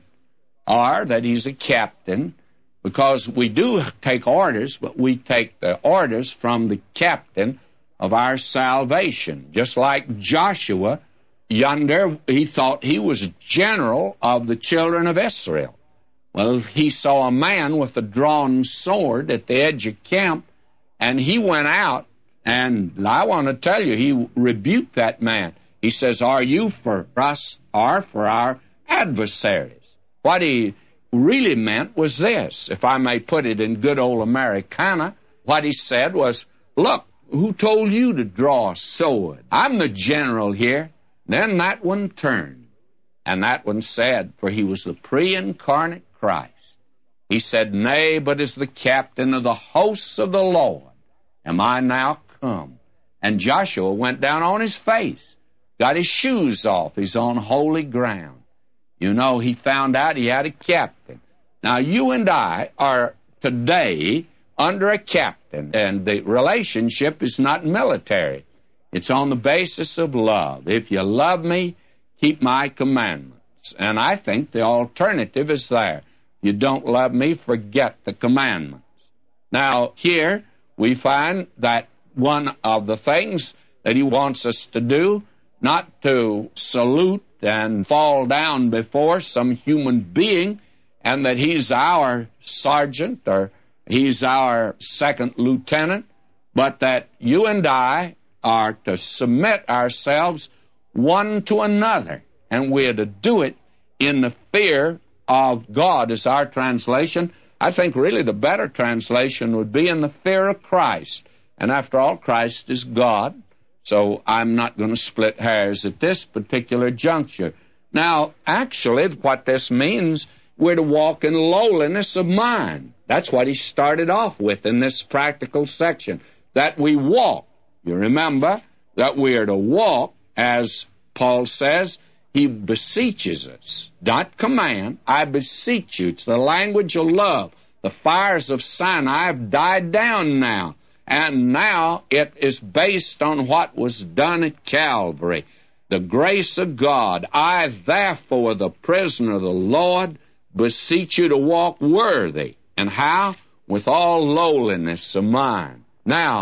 or that he's a captain, because we do take orders, but we take the orders from the captain of our salvation. Just like Joshua yonder, he thought he was general of the children of Israel. Well, he saw a man with a drawn sword at the edge of camp, and he went out, and I want to tell you, he rebuked that man. He says, are you for us or for our adversaries? What he really meant was this, if I may put it in good old Americana. What he said was, look, who told you to draw a sword? I'm the general here. Then that one turned, and that one said, for he was the pre-incarnate Christ. He said, nay, but as the captain of the hosts of the Lord am I now come. And Joshua went down on his face, got his shoes off. He's on holy ground. You know, he found out he had a captain. Now, you and I are today under a captain, and the relationship is not military. It's on the basis of love. If you love me, keep my commandments. And I think the alternative is there. You don't love me, forget the commandments. Now, here we find that one of the things that he wants us to do, not to salute and fall down before some human being, and that he's our sergeant or he's our second lieutenant, but that you and I are to submit ourselves one to another, and we're to do it in the fear of God is our translation. I think really the better translation would be in the fear of Christ. And after all, Christ is God, so I'm not going to split hairs at this particular juncture. Now, actually, what this means, we're to walk in lowliness of mind. That's what he started off with in this practical section, that we walk. You remember that we are to walk, as Paul says, he beseeches us, not command, I beseech you. It's the language of love. The fires of Sinai have died down now, and now it is based on what was done at Calvary. The grace of God. I, therefore, the prisoner of the Lord, beseech you to walk worthy. And how? With all lowliness of mind. Now,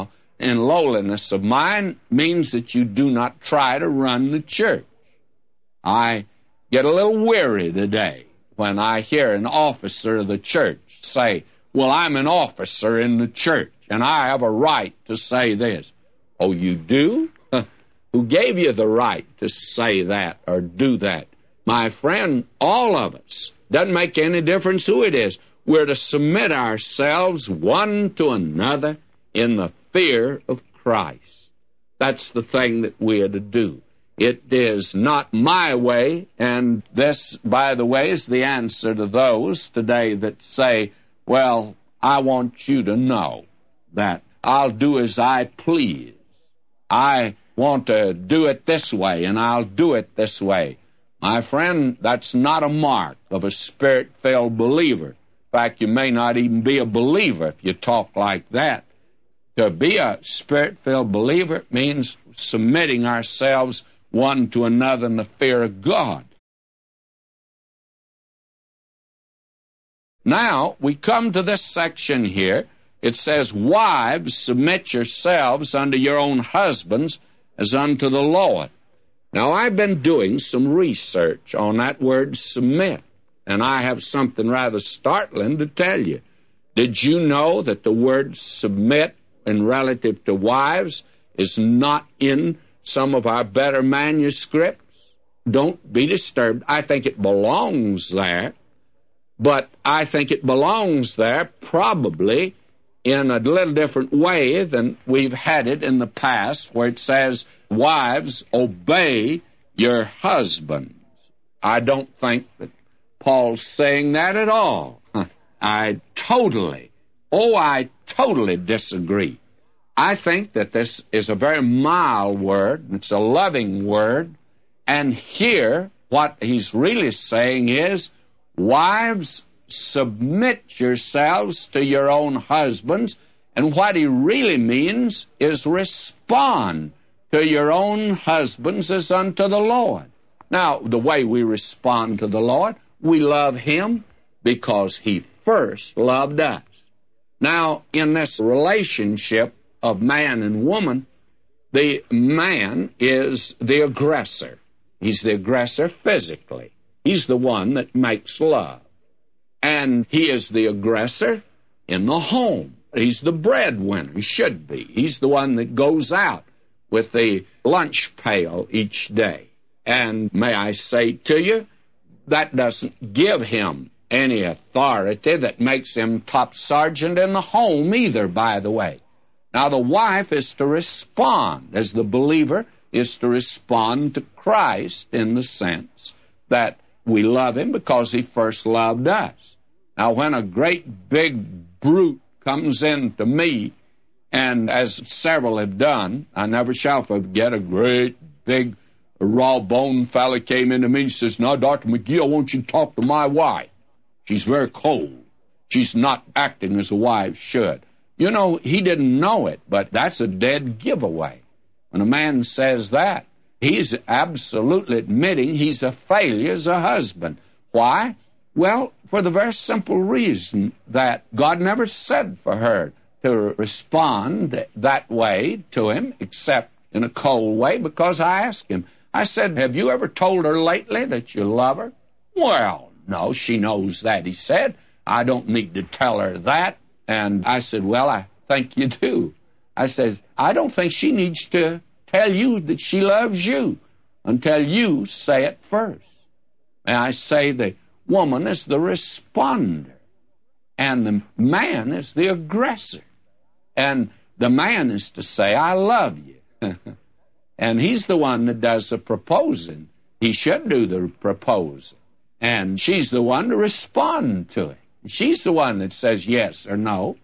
in lowliness of mind means that you do not try to run the church. I get a little weary today when I hear an officer of the church say, well, I'm an officer in the church, and I have a right to say this. Oh, you do? Who gave you the right to say that or do that? My friend, all of us, doesn't make any difference who it is. We're to submit ourselves one to another in the fear of Christ. That's the thing that we are to do. It is not my way, and this, by the way, is the answer to those today that say, well, I want you to know that I'll do as I please. I want to do it this way, and I'll do it this way. My friend, that's not a mark of a Spirit-filled believer. In fact, you may not even be a believer if you talk like that. To be a Spirit-filled believer means submitting ourselves one to another in the fear of God. Now, we come to this section here. It says, wives, submit yourselves unto your own husbands as unto the Lord. Now, I've been doing some research on that word submit, and I have something rather startling to tell you. Did you know that the word submit in relative to wives is not in some of our better manuscripts? Don't be disturbed. I think it belongs there, but I think it belongs there probably in a little different way than we've had it in the past, where it says, wives, obey your husbands. I don't think that Paul's saying that at all. I totally, oh, I totally disagree. I think that this is a very mild word. It's a loving word. And here, what he's really saying is, wives, submit yourselves to your own husbands. And what he really means is respond to your own husbands as unto the Lord. Now, the way we respond to the Lord, we love him because he first loved us. Now, in this relationship of man and woman, the man is the aggressor. He's the aggressor physically. He's the one that makes love. And he is the aggressor in the home. He's the breadwinner. He should be. He's the one that goes out with the lunch pail each day. And may I say to you, that doesn't give him any authority that makes him top sergeant in the home either, by the way. Now, the wife is to respond, as the believer is to respond to Christ in the sense that we love him because he first loved us. Now, when a great big brute comes into me, and as several have done, I never shall forget, a great big raw-boned fella came into me and says, now, Doctor McGee, I want you to talk to my wife. She's very cold. She's not acting as a wife should. You know, he didn't know it, but that's a dead giveaway. When a man says that, he's absolutely admitting he's a failure as a husband. Why? Well, for the very simple reason that God never said for her to respond that way to him, except in a cold way, because I asked him. I said, have you ever told her lately that you love her? Well, no, she knows that, he said. I don't need to tell her that. And I said, well, I think you do. I said, I don't think she needs to tell you that she loves you until you say it first. And I say the woman is the responder, and the man is the aggressor. And the man is to say, I love you. And he's the one that does the proposing. He should do the proposing. And she's the one to respond to it. She's the one that says yes or no.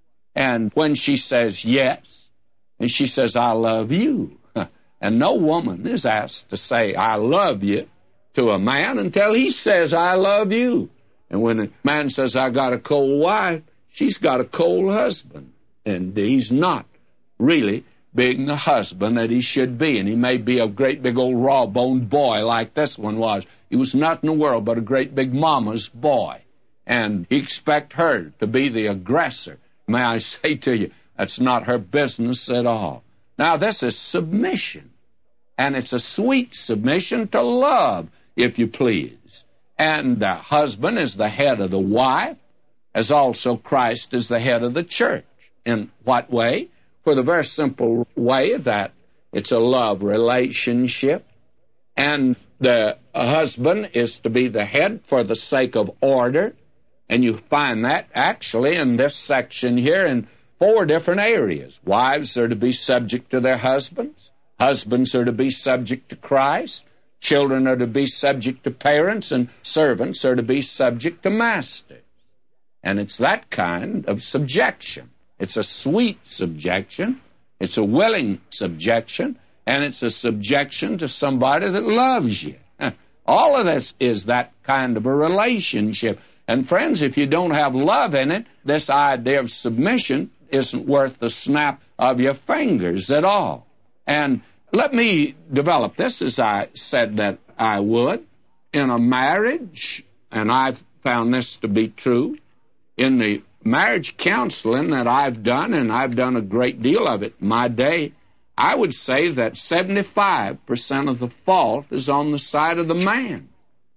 And when she says yes, and she says, I love you. And no woman is asked to say, I love you to a man until he says, I love you. And when a man says, I got a cold wife, she's got a cold husband. And he's not really being the husband that he should be. And he may be a great big old raw-boned boy like this one was. He was not in the world but a great big mama's boy. And he expect her to be the aggressor. May I say to you, That's not her business at all. Now, this is submission, and it's a sweet submission to love, if you please. And the husband is the head of the wife, as also Christ is the head of the church. In what way? For the very simple way that it's a love relationship, and the husband is to be the head for the sake of order, and you find that actually in this section here in four different areas. Wives are to be subject to their husbands. Husbands are to be subject to Christ. Children are to be subject to parents, and servants are to be subject to masters. And it's that kind of subjection. It's a sweet subjection. It's a willing subjection. And it's a subjection to somebody that loves you. All of this is that kind of a relationship. And friends, if you don't have love in it, this idea of submission isn't worth the snap of your fingers at all. And let me develop this as I said that I would. In a marriage, and I've found this to be true, in the marriage counseling that I've done, and I've done a great deal of it in my day, I would say that seventy-five percent of the fault is on the side of the man.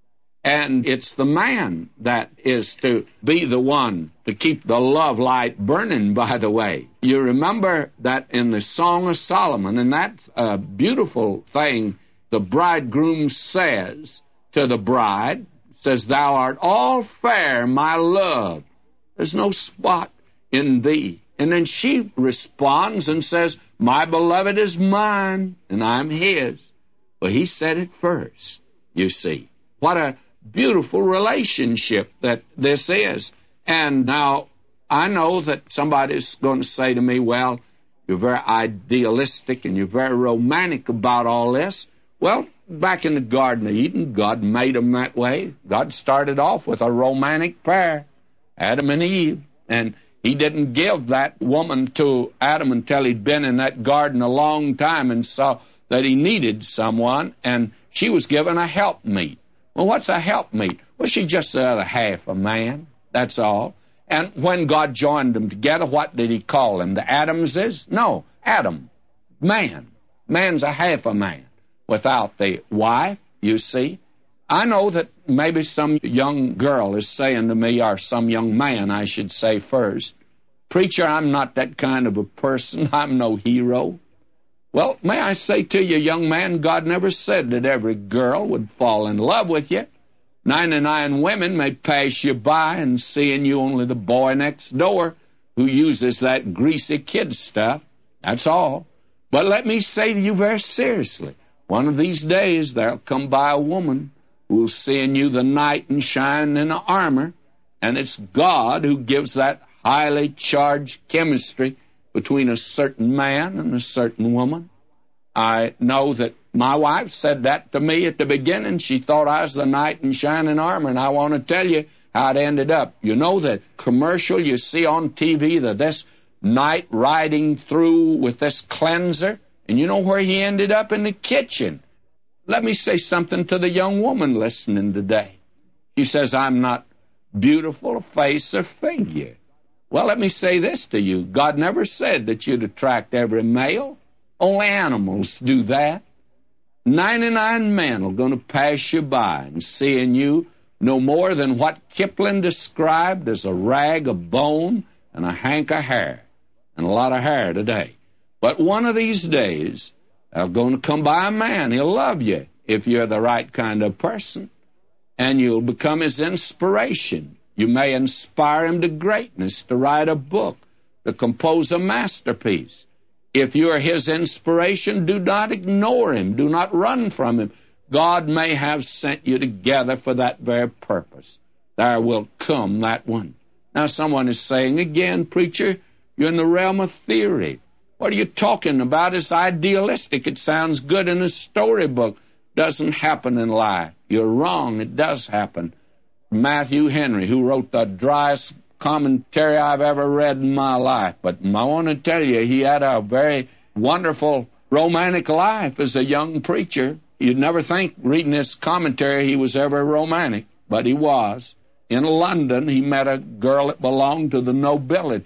And it's the man that is to be the one to keep the love light burning, by the way. You remember that in the Song of Solomon, and that's a beautiful thing, the bridegroom says to the bride, says, "Thou art all fair, my love. There's no spot in thee." And then she responds and says, "My beloved is mine, and I'm his." Well, he said it first, you see. What a beautiful relationship that this is. And now, I know that somebody's going to say to me, "Well, you're very idealistic and you're very romantic about all this." Well, back in the Garden of Eden, God made them that way. God started off with a romantic pair, Adam and Eve. And he didn't give that woman to Adam until he'd been in that garden a long time and saw that he needed someone, and she was given a helpmeet. Well, what's a helpmeet? Well, she's just the other half a man, that's all. And when God joined them together, what did he call them? The Adamses? No, Adam, man. Man's a half a man without the wife, you see. I know that maybe some young girl is saying to me, or some young man, I should say first, "Preacher, I'm not that kind of a person. I'm no hero." Well, may I say to you, young man, God never said that every girl would fall in love with you. Ninety-nine women may pass you by and see in you only the boy next door who uses that greasy kid stuff. That's all. But let me say to you very seriously, one of these days there'll come by a woman who will see in you the knight in shining armor, and it's God who gives that highly charged chemistry between a certain man and a certain woman. I know that my wife said that to me at the beginning. She thought I was the knight in shining armor, and I want to tell you how it ended up. You know the commercial you see on T V, that this knight riding through with this cleanser, and you know where he ended up? In the kitchen. Let me say something to the young woman listening today. She says, "I'm not beautiful of face or figure." Well, let me say this to you. God never said that you'd attract every male. Only animals do that. Ninety-nine men are going to pass you by and see in you no more than what Kipling described as a rag of bone and a hank of hair. And a lot of hair today. But one of these days, they're going to come by a man. He'll love you if you're the right kind of person. And you'll become his inspiration. You may inspire him to greatness, to write a book, to compose a masterpiece. If you are his inspiration, do not ignore him. Do not run from him. God may have sent you together for that very purpose. There will come that one. Now, someone is saying again, "Preacher, you're in the realm of theory. What are you talking about? It's idealistic. It sounds good in a storybook. Doesn't happen in life." You're wrong. It does happen. Matthew Henry, who wrote the driest commentary I've ever read in my life. But I want to tell you, he had a very wonderful romantic life as a young preacher. You'd never think, reading this commentary, he was ever romantic, but he was. In London, he met a girl that belonged to the nobility,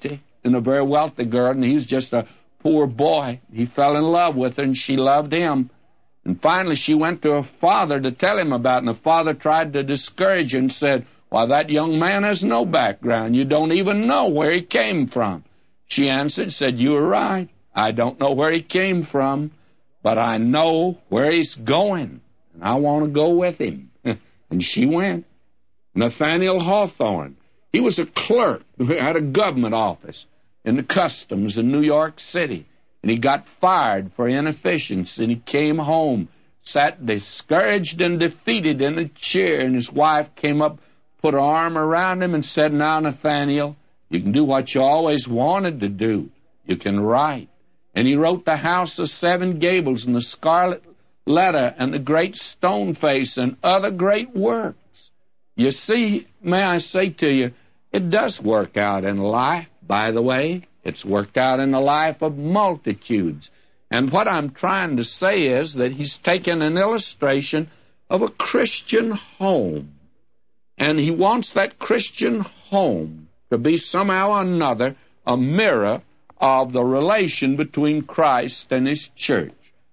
and a very wealthy girl, and he's just a poor boy. He fell in love with her, and she loved him. And finally, she went to her father to tell him about it, and the father tried to discourage her and said, "Why, that young man has no background. You don't even know where he came from." She answered, said, "You are right. I don't know where he came from, but I know where he's going, and I want to go with him." And she went. Nathaniel Hawthorne, he was a clerk who had a government office in the customs in New York City, and he got fired for inefficiency, and he came home, sat discouraged and defeated in a chair, and his wife came up, put her arm around him, and said, "Now, Nathaniel, you can do what you always wanted to do. You can write." And he wrote The House of Seven Gables and The Scarlet Letter and The Great Stone Face and other great works. You see, may I say to you, it does work out in life, by the way. It's worked out in the life of multitudes. And what I'm trying to say is that he's taken an illustration of a Christian home, and he wants that Christian home to be somehow or another a mirror of the relation between Christ and his church.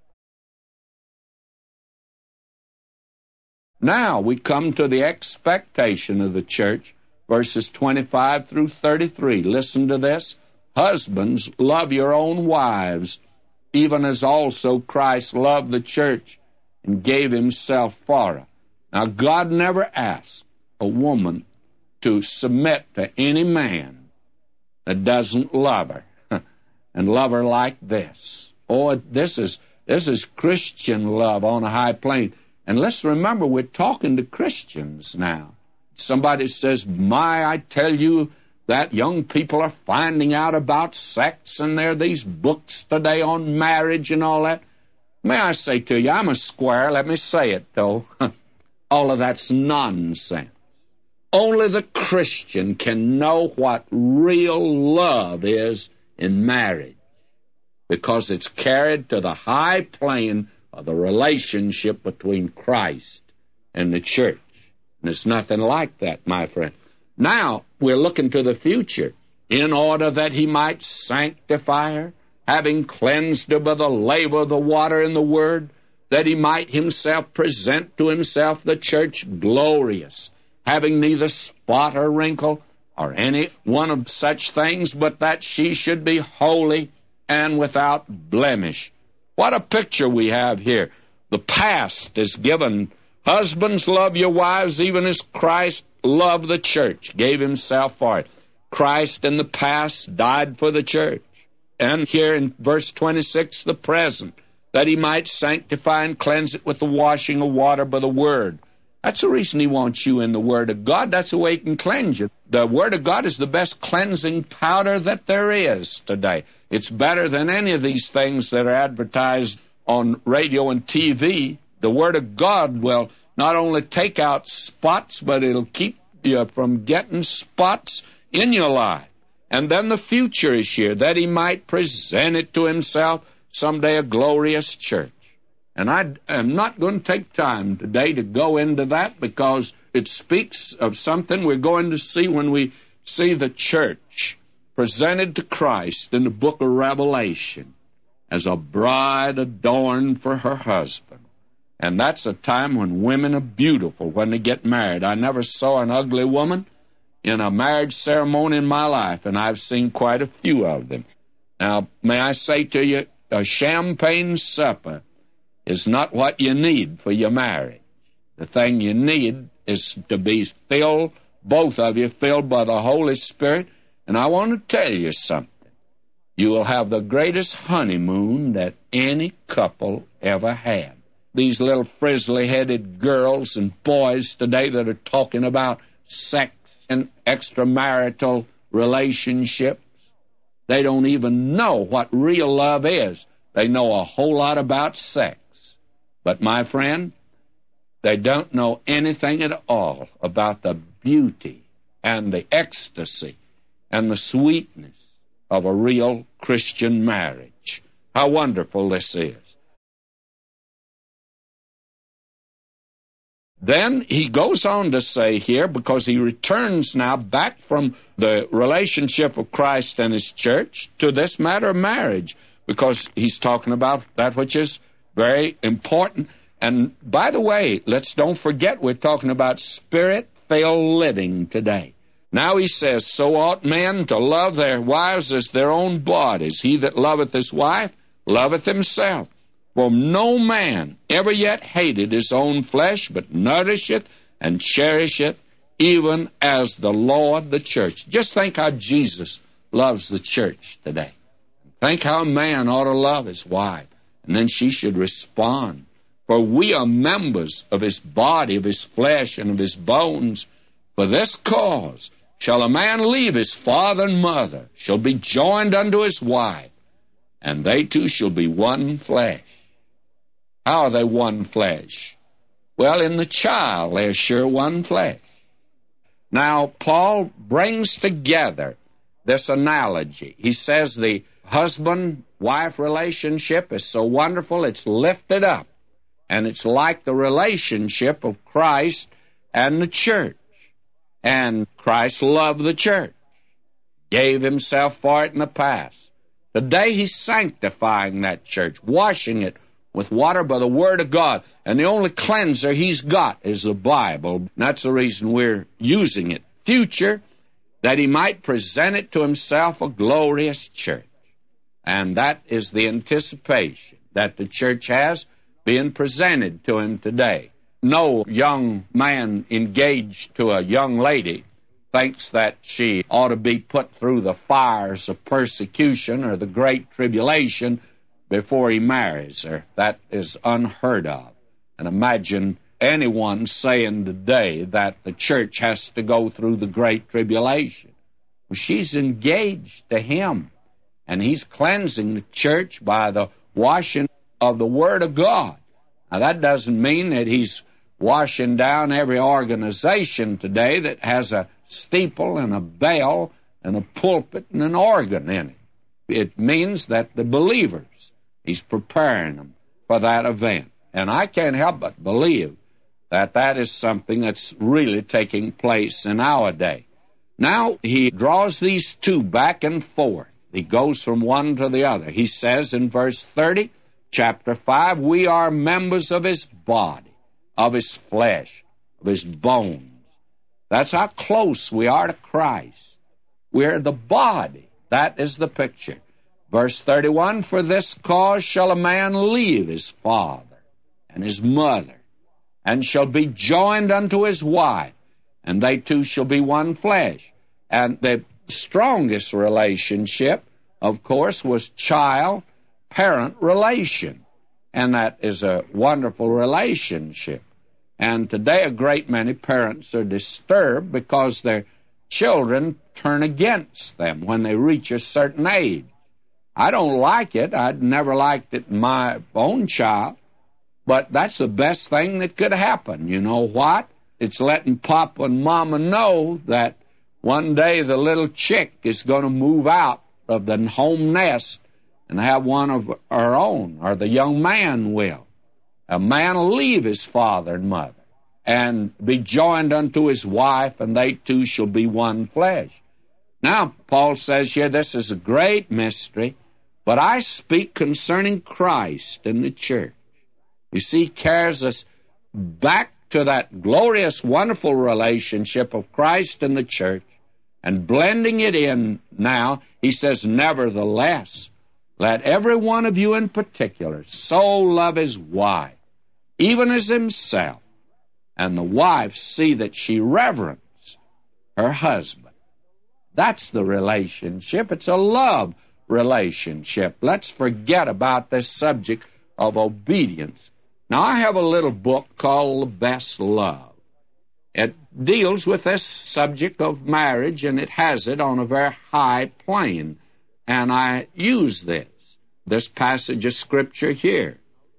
Now we come to the expectation of the church, verses twenty-five through thirty-three. Listen to this. "Husbands, love your own wives, even as also Christ loved the church and gave himself for her." Now, God never asked a woman to submit to any man that doesn't love her, and love her like this. Oh, this is this is Christian love on a high plane. And let's remember, we're talking to Christians now. Somebody says, "My, I tell you that young people are finding out about sex, and there are these books today on marriage and all that." May I say to you, I'm a square, let me say it, though. All of that's nonsense. Only the Christian can know what real love is in marriage, because it's carried to the high plane of the relationship between Christ and the church. And there's nothing like that, my friend. Now, we're looking to the future, in order that he might sanctify her, having cleansed her by the laver of the water and the word, that he might himself present to himself the church glorious, having neither spot or wrinkle or any one of such things, but that she should be holy and without blemish. What a picture we have here. The past is given. Husbands, love your wives even as Christ loved the church, gave himself for it. Christ in the past died for the church. And here in verse twenty-six, the present, that he might sanctify and cleanse it with the washing of water by the word. That's the reason he wants you in the Word of God. That's the way he can cleanse you. The Word of God is the best cleansing powder that there is today. It's better than any of these things that are advertised on radio and T V. The Word of God will not only take out spots, but it'll keep you from getting spots in your life. And then the future is here, that he might present it to himself someday a glorious church. And I am not going to take time today to go into that, because it speaks of something we're going to see when we see the church presented to Christ in the book of Revelation as a bride adorned for her husband. And that's a time when women are beautiful when they get married. I never saw an ugly woman in a marriage ceremony in my life, and I've seen quite a few of them. Now, may I say to you, a champagne supper is not what you need for your marriage. The thing you need is to be filled, both of you, filled by the Holy Spirit. And I want to tell you something. You will have the greatest honeymoon that any couple ever had. These little frizzly-headed girls and boys today that are talking about sex and extramarital relationships, they don't even know what real love is. They know a whole lot about sex. But, my friend, they don't know anything at all about the beauty and the ecstasy and the sweetness of a real Christian marriage. How wonderful this is. then he goes on to say here, because he returns now back from the relationship of Christ and his church to this matter of marriage, because he's talking about that which is very important. And by the way, let's don't forget we're talking about spirit-filled living today. Now he says, so ought men to love their wives as their own bodies. He that loveth his wife loveth himself. For no man ever yet hated his own flesh, but nourisheth and cherisheth, even as the Lord the church. Just think how Jesus loves the church today. Think how a man ought to love his wife, and then she should respond. For we are members of his body, of his flesh, and of his bones. For this cause shall a man leave his father and mother, shall be joined unto his wife, and they two shall be one flesh. How are they one flesh? Well, in the child, they're sure one flesh. Now, Paul brings together this analogy. He says the husband-wife relationship is so wonderful, it's lifted up. And it's like the relationship of Christ and the church. And Christ loved the church, gave himself for it in the past. Today he's sanctifying that church, washing it with water by the Word of God. And the only cleanser he's got is the Bible. That's the reason we're using it. Future, that he might present it to himself a glorious church. And that is the anticipation that the church has being presented to him today. No young man engaged to a young lady thinks that she ought to be put through the fires of persecution or the great tribulation before he marries her. That is unheard of. And imagine anyone saying today that the church has to go through the great tribulation. Well, she's engaged to him, and he's cleansing the church by the washing of the Word of God. Now, that doesn't mean that he's washing down every organization today that has a steeple and a bell and a pulpit and an organ in it. It means that the believers, he's preparing them for that event. And I can't help but believe that that is something that's really taking place in our day. Now, he draws these two back and forth. He goes from one to the other. He says in verse thirty, chapter five, we are members of his body, of his flesh, of his bones. That's how close we are to Christ. We're the body. That is the picture. Verse thirty-one, for this cause shall a man leave his father and his mother, and shall be joined unto his wife, and they two shall be one flesh. And the strongest relationship, of course, was child-parent relation. And that is a wonderful relationship. And today a great many parents are disturbed because their children turn against them when they reach a certain age. I don't like it. I'd never liked it in my own child. But that's the best thing that could happen. You know what? It's letting Papa and Mama know that one day the little chick is going to move out of the home nest and have one of her own, or the young man will. A man will leave his father and mother and be joined unto his wife, and they two shall be one flesh. Now, Paul says here, this is a great mystery, but I speak concerning Christ and the church. You see, he carries us back to that glorious, wonderful relationship of Christ and the church, and blending it in now, he says, nevertheless, let every one of you in particular so love his wife, even as himself, and the wife see that she reverence her husband. That's the relationship. It's a love relationship. Let's forget about this subject of obedience. Now, I have a little book called The Best Love. It deals with this subject of marriage, and it has it on a very high plane. And I use this, this passage of Scripture here.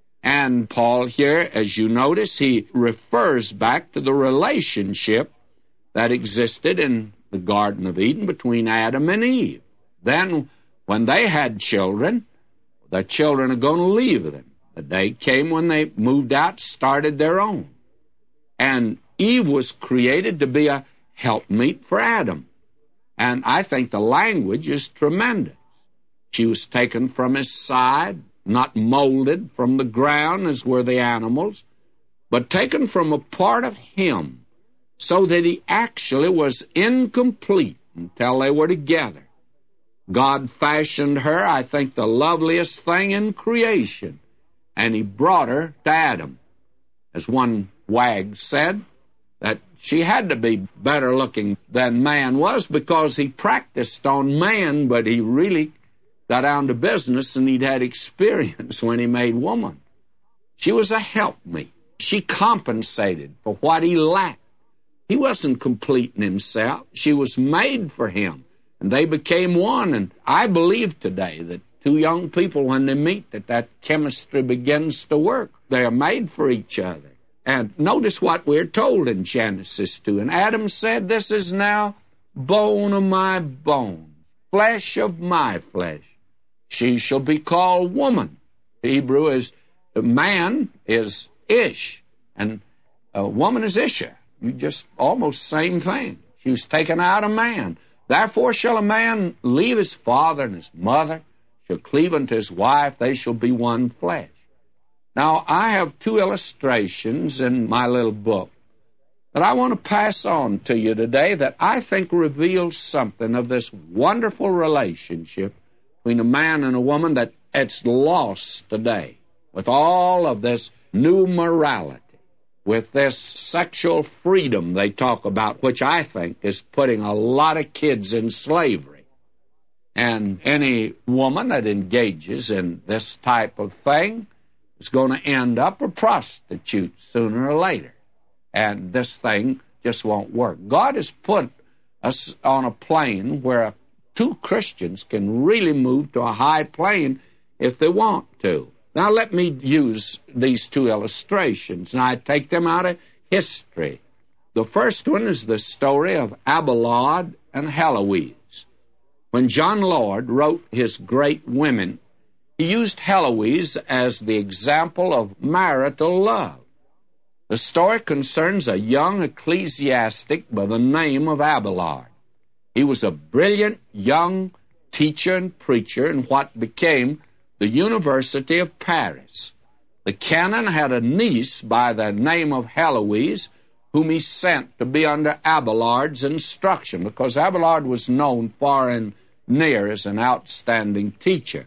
And Paul here, as you notice, he refers back to the relationship that existed in the Garden of Eden between Adam and Eve. Then, when they had children, the children are going to leave them. The day came when they moved out, started their own. And Eve was created to be a helpmeet for Adam. And I think the language is tremendous. She was taken from his side, not molded from the ground as were the animals, but taken from a part of him, so that he actually was incomplete until they were together. God fashioned her, I think, the loveliest thing in creation, and he brought her to Adam. As one wag said, that she had to be better looking than man was because he practiced on man, but he really got down to business and he'd had experience when he made woman. She was a helpmeet. She compensated for what he lacked. He wasn't complete in himself. She was made for him, and they became one. And I believe today that two young people, when they meet, that that chemistry begins to work. They are made for each other. And notice what we're told in Genesis two. And Adam said, "This is now bone of my bone, flesh of my flesh. She shall be called woman." The Hebrew is, man is Ish, and a woman is Isha. You just almost same thing. She was taken out of man. "Therefore shall a man leave his father and his mother, shall cleave unto his wife, they shall be one flesh." Now, I have two illustrations in my little book that I want to pass on to you today that I think reveals something of this wonderful relationship between a man and a woman that it's lost today with all of this new morality, with this sexual freedom they talk about, which I think is putting a lot of kids in slavery. And any woman that engages in this type of thing is going to end up a prostitute sooner or later. And this thing just won't work. God has put us on a plane where two Christians can really move to a high plane if they want to. Now, let me use these two illustrations, and I take them out of history. The first one is the story of Abelard and Heloise. When John Lord wrote his Great Women, he used Heloise as the example of marital love. The story concerns a young ecclesiastic by the name of Abelard. He was a brilliant young teacher and preacher in what became the University of Paris. The canon had a niece by the name of Heloise, whom he sent to be under Abelard's instruction, because Abelard was known far and near as an outstanding teacher.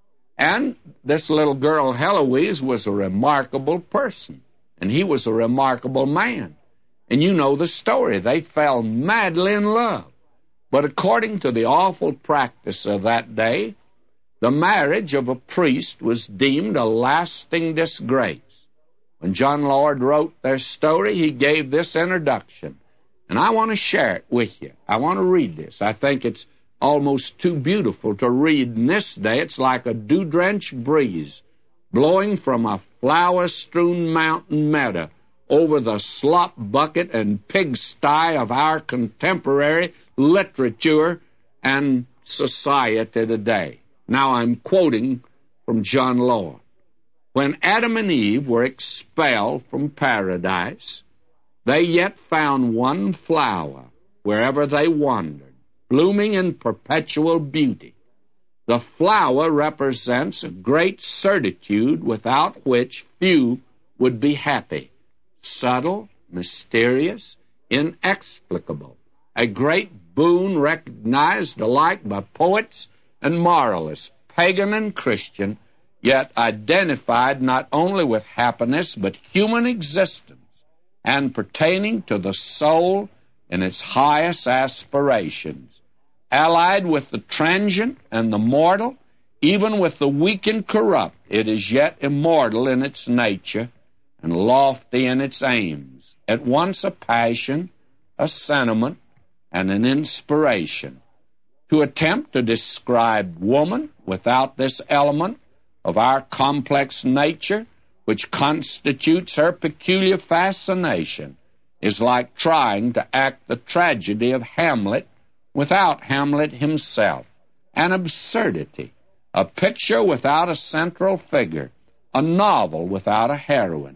And this little girl, Heloise, was a remarkable person, and he was a remarkable man. And you know the story. They fell madly in love. But according to the awful practice of that day, the marriage of a priest was deemed a lasting disgrace. When John Lord wrote their story, he gave this introduction. And I want to share it with you. I want to read this. I think it's almost too beautiful to read in this day. It's like a dew-drenched breeze blowing from a flower-strewn mountain meadow over the slop bucket and pigsty of our contemporary literature and society today. Now I'm quoting from John Lord. When Adam and Eve were expelled from paradise, they yet found one flower wherever they wandered, blooming in perpetual beauty. The flower represents a great certitude without which few would be happy. Subtle, mysterious, inexplicable. A great boon recognized alike by poets and moralists, pagan and Christian, yet identified not only with happiness but human existence, and pertaining to the soul in its highest aspirations. Allied with the transient and the mortal, even with the weak and corrupt, it is yet immortal in its nature and lofty in its aims, at once a passion, a sentiment, and an inspiration. To attempt to describe woman without this element of our complex nature, which constitutes her peculiar fascination, is like trying to act the tragedy of Hamlet without Hamlet himself. An absurdity, a picture without a central figure, a novel without a heroine,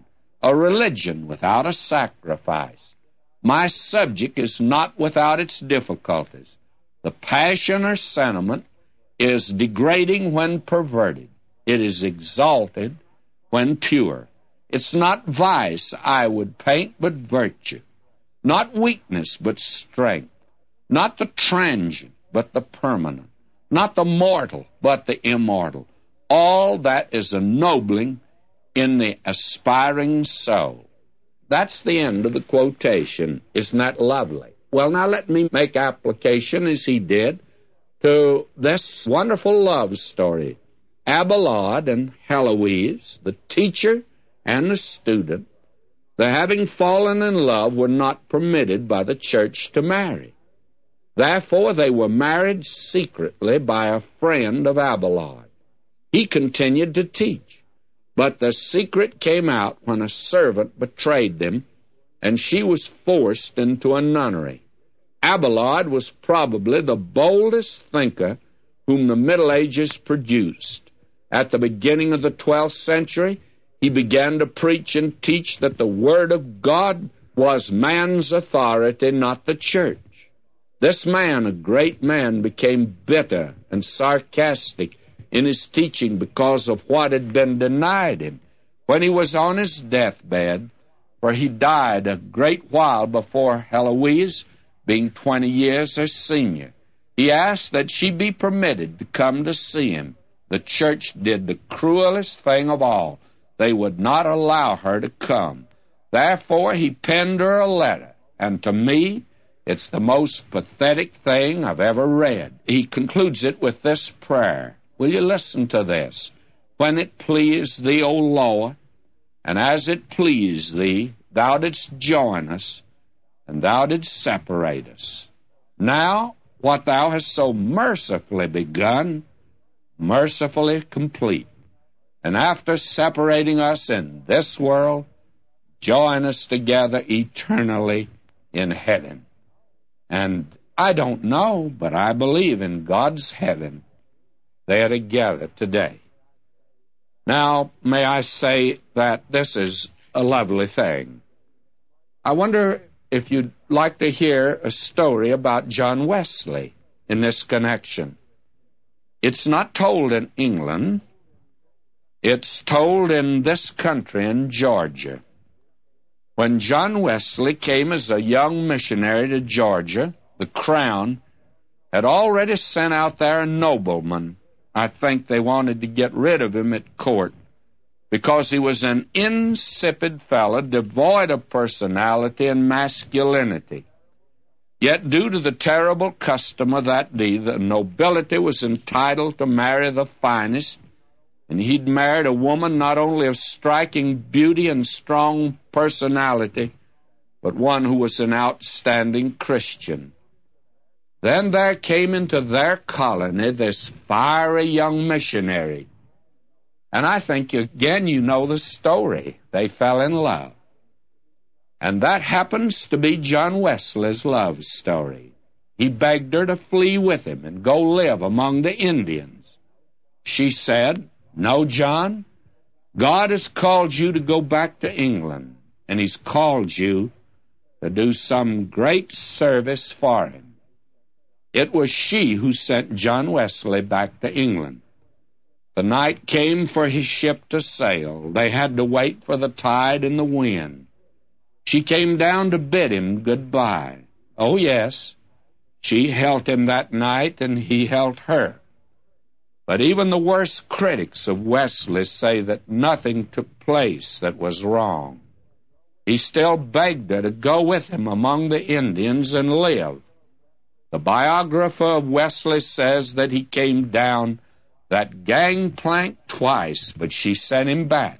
a religion without a sacrifice. My subject is not without its difficulties. The passion or sentiment is degrading when perverted. It is exalted when pure. It's not vice I would paint, but virtue. Not weakness, but strength. Not the transient, but the permanent. Not the mortal, but the immortal. All that is ennobling in the aspiring soul. That's the end of the quotation. Isn't that lovely? Well, now let me make application, as he did, to this wonderful love story. Abelard and Heloise, the teacher and the student, the having fallen in love, were not permitted by the church to marry. Therefore, they were married secretly by a friend of Abelard. He continued to teach, but the secret came out when a servant betrayed them, and she was forced into a nunnery. Abelard was probably the boldest thinker whom the Middle Ages produced. At the beginning of the twelfth century, he began to preach and teach that the Word of God was man's authority, not the church. This man, a great man, became bitter and sarcastic in his teaching because of what had been denied him. When he was on his deathbed, for he died a great while before Heloise, being twenty years her senior, he asked that she be permitted to come to see him. The church did the cruelest thing of all. They would not allow her to come. Therefore, he penned her a letter, and to me, it's the most pathetic thing I've ever read. He concludes it with this prayer. Will you listen to this? When it pleased thee, O Lord, and as it pleased thee, thou didst join us, and thou didst separate us. Now, what thou hast so mercifully begun, mercifully complete. And after separating us in this world, join us together eternally in heaven. And I don't know, but I believe in God's heaven they are together today. Now, may I say that this is a lovely thing. I wonder if you'd like to hear a story about John Wesley in this connection. It's not told in England. It's told in this country, in Georgia. When John Wesley came as a young missionary to Georgia, the Crown had already sent out there a nobleman. I think they wanted to get rid of him at court because he was an insipid fellow, devoid of personality and masculinity. Yet, due to the terrible custom of that day, the nobility was entitled to marry the finest, and he'd married a woman not only of striking beauty and strong personality, but one who was an outstanding Christian. Then there came into their colony this fiery young missionary. And I think, again, you know the story. They fell in love. And that happens to be John Wesley's love story. He begged her to flee with him and go live among the Indians. She said, "No, John, God has called you to go back to England, and he's called you to do some great service for him." It was she who sent John Wesley back to England. The night came for his ship to sail. They had to wait for the tide and the wind. She came down to bid him goodbye. Oh, yes, she held him that night, and he held her. But even the worst critics of Wesley say that nothing took place that was wrong. He still begged her to go with him among the Indians and live. The biographer of Wesley says that he came down that gangplank twice, but she sent him back.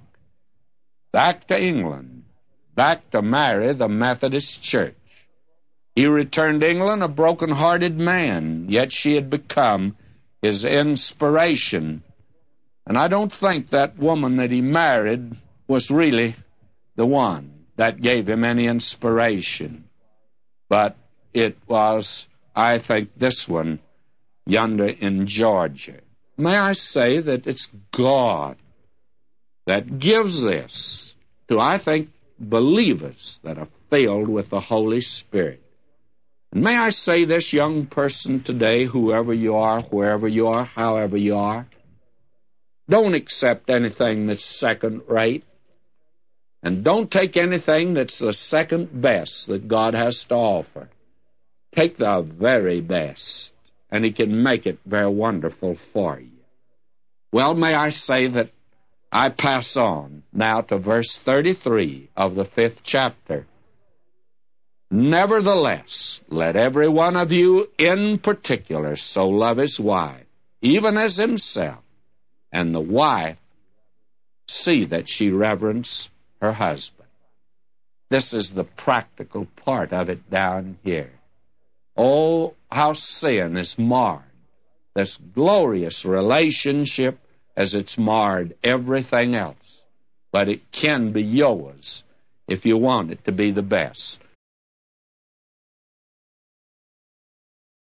Back to England, back to marry the Methodist Church. He returned to England a broken-hearted man, yet she had become his inspiration. And I don't think that woman that he married was really the one that gave him any inspiration. But it was, I think, this one yonder in Georgia. May I say that it's God that gives this to, I think, believers that are filled with the Holy Spirit. And may I say this, young person today, whoever you are, wherever you are, however you are, don't accept anything that's second-rate, and don't take anything that's the second best that God has to offer. Take the very best, and He can make it very wonderful for you. Well, may I say that I pass on now to verse thirty-three of the fifth chapter. Nevertheless, let every one of you in particular so love his wife, even as himself, and the wife see that she reverence her husband. This is the practical part of it down here. Oh, how sin is marred. This glorious relationship as it's marred everything else. But it can be yours if you want it to be the best.